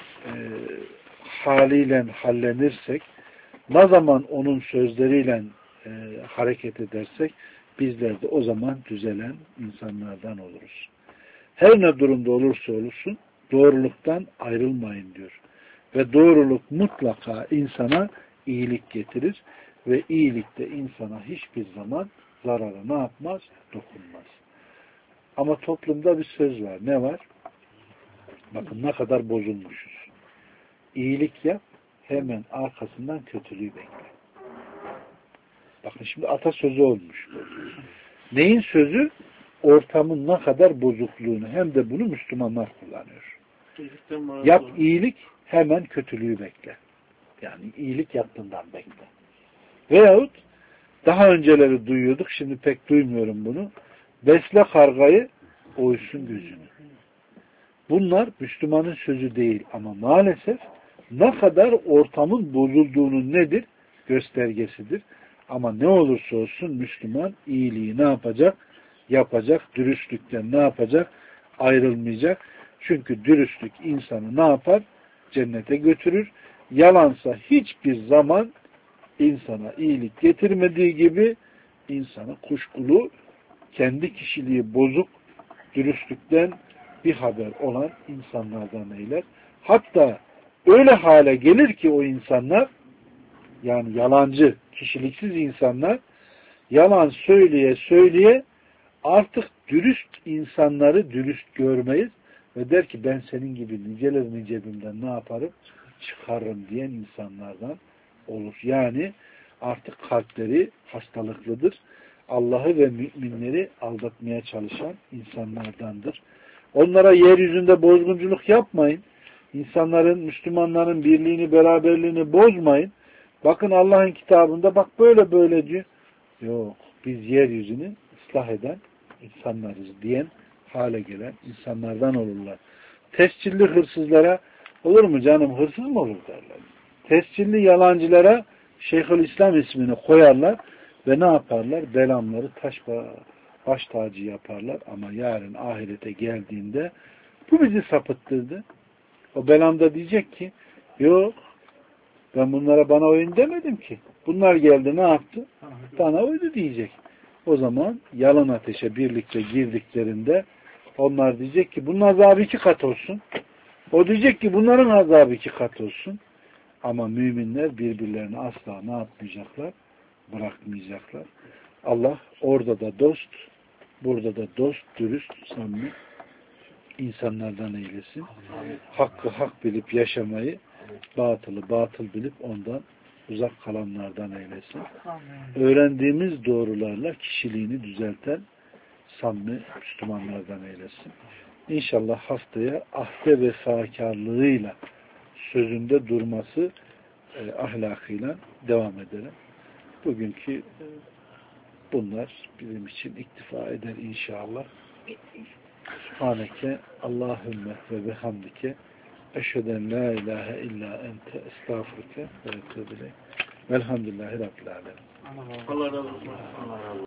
haliyle hallenirsek, ne zaman onun sözleriyle hareket edersek bizler de o zaman düzelen insanlardan oluruz. Her ne durumda olursa olursun doğruluktan ayrılmayın diyor. Ve doğruluk mutlaka insana iyilik getirir. Ve iyilikte insana hiçbir zaman zararı ne yapmaz? Dokunmaz. Ama toplumda bir söz var. Ne var? Bakın ne kadar bozulmuşuz. İyilik yap, hemen arkasından kötülüğü bekle. Bakın şimdi atasözü olmuş. Neyin sözü? Ortamın ne kadar bozukluğunu, hem de bunu Müslümanlar kullanıyor. Yap iyilik, hemen kötülüğü bekle. Yani iyilik yaptığından bekle. Veyahut daha önceleri duyuyorduk, şimdi pek duymuyorum bunu. Besle kargayı, oysun gözünü. Bunlar Müslümanın sözü değil ama maalesef ne kadar ortamın bozulduğunun nedir? Göstergesidir. Ama ne olursa olsun Müslüman iyiliği ne yapacak? Yapacak. Dürüstlükten ne yapacak? Ayrılmayacak. Çünkü dürüstlük insanı ne yapar? Cennete götürür. Yalansa hiçbir zaman insana iyilik getirmediği gibi insanı kuşkulu, kendi kişiliği bozuk, dürüstlükten bir haber olan insanlardan eyler. Hatta öyle hale gelir ki o insanlar, yani yalancı, kişiliksiz insanlar yalan söyleye söyleye artık dürüst insanları dürüst görmeyiz ve der ki ben senin gibi nicelerini cebimden ne yaparım? Çıkarırım diyen insanlardan olur. Yani artık kalpleri hastalıklıdır. Allah'ı ve müminleri aldatmaya çalışan insanlardandır. Onlara yeryüzünde bozgunculuk yapmayın. İnsanların, Müslümanların birliğini, beraberliğini bozmayın. Bakın Allah'ın kitabında bak böyle böyle diyor. Yok, biz yeryüzünü ıslah eden insanlarız diyen hale gelen insanlardan olurlar. Tescilli hırsızlara olur mu canım hırsız mı olur derler. Tescilli yalancılara Şeyhülislam ismini koyarlar ve ne yaparlar? Belamları baş tacı yaparlar ama yarın ahirete geldiğinde bu bizi sapıttırdı. O belamda diyecek ki yok ben bunlara bana oyun demedim ki. Bunlar geldi ne yaptı? Bana uydu diyecek. O zaman yalan ateşe birlikte girdiklerinde onlar diyecek ki bunun azabı 2 kat olsun. O diyecek ki bunların azabı 2 kat olsun. Ama müminler birbirlerini asla ne yapmayacaklar? Bırakmayacaklar. Allah orada da dost, burada da dost, dürüst, samimi insanlardan eylesin. Hakkı hak bilip yaşamayı, batılı batıl bilip ondan uzak kalanlardan eylesin. Öğrendiğimiz doğrularla kişiliğini düzelten samimi Müslümanlardan eylesin. İnşallah haftaya ahde vefakarlığıyla sözünde durması ahlakıyla devam edelim. Bugünkü bunlar bizim için iktifa eder inşallah. Subhaneke Allahümme ve bihamdike eşheden la ilahe illa ente estağfurke ve etûbü ileyk. Velhamdülillahi Rabbil alemin. Allah razı olsun.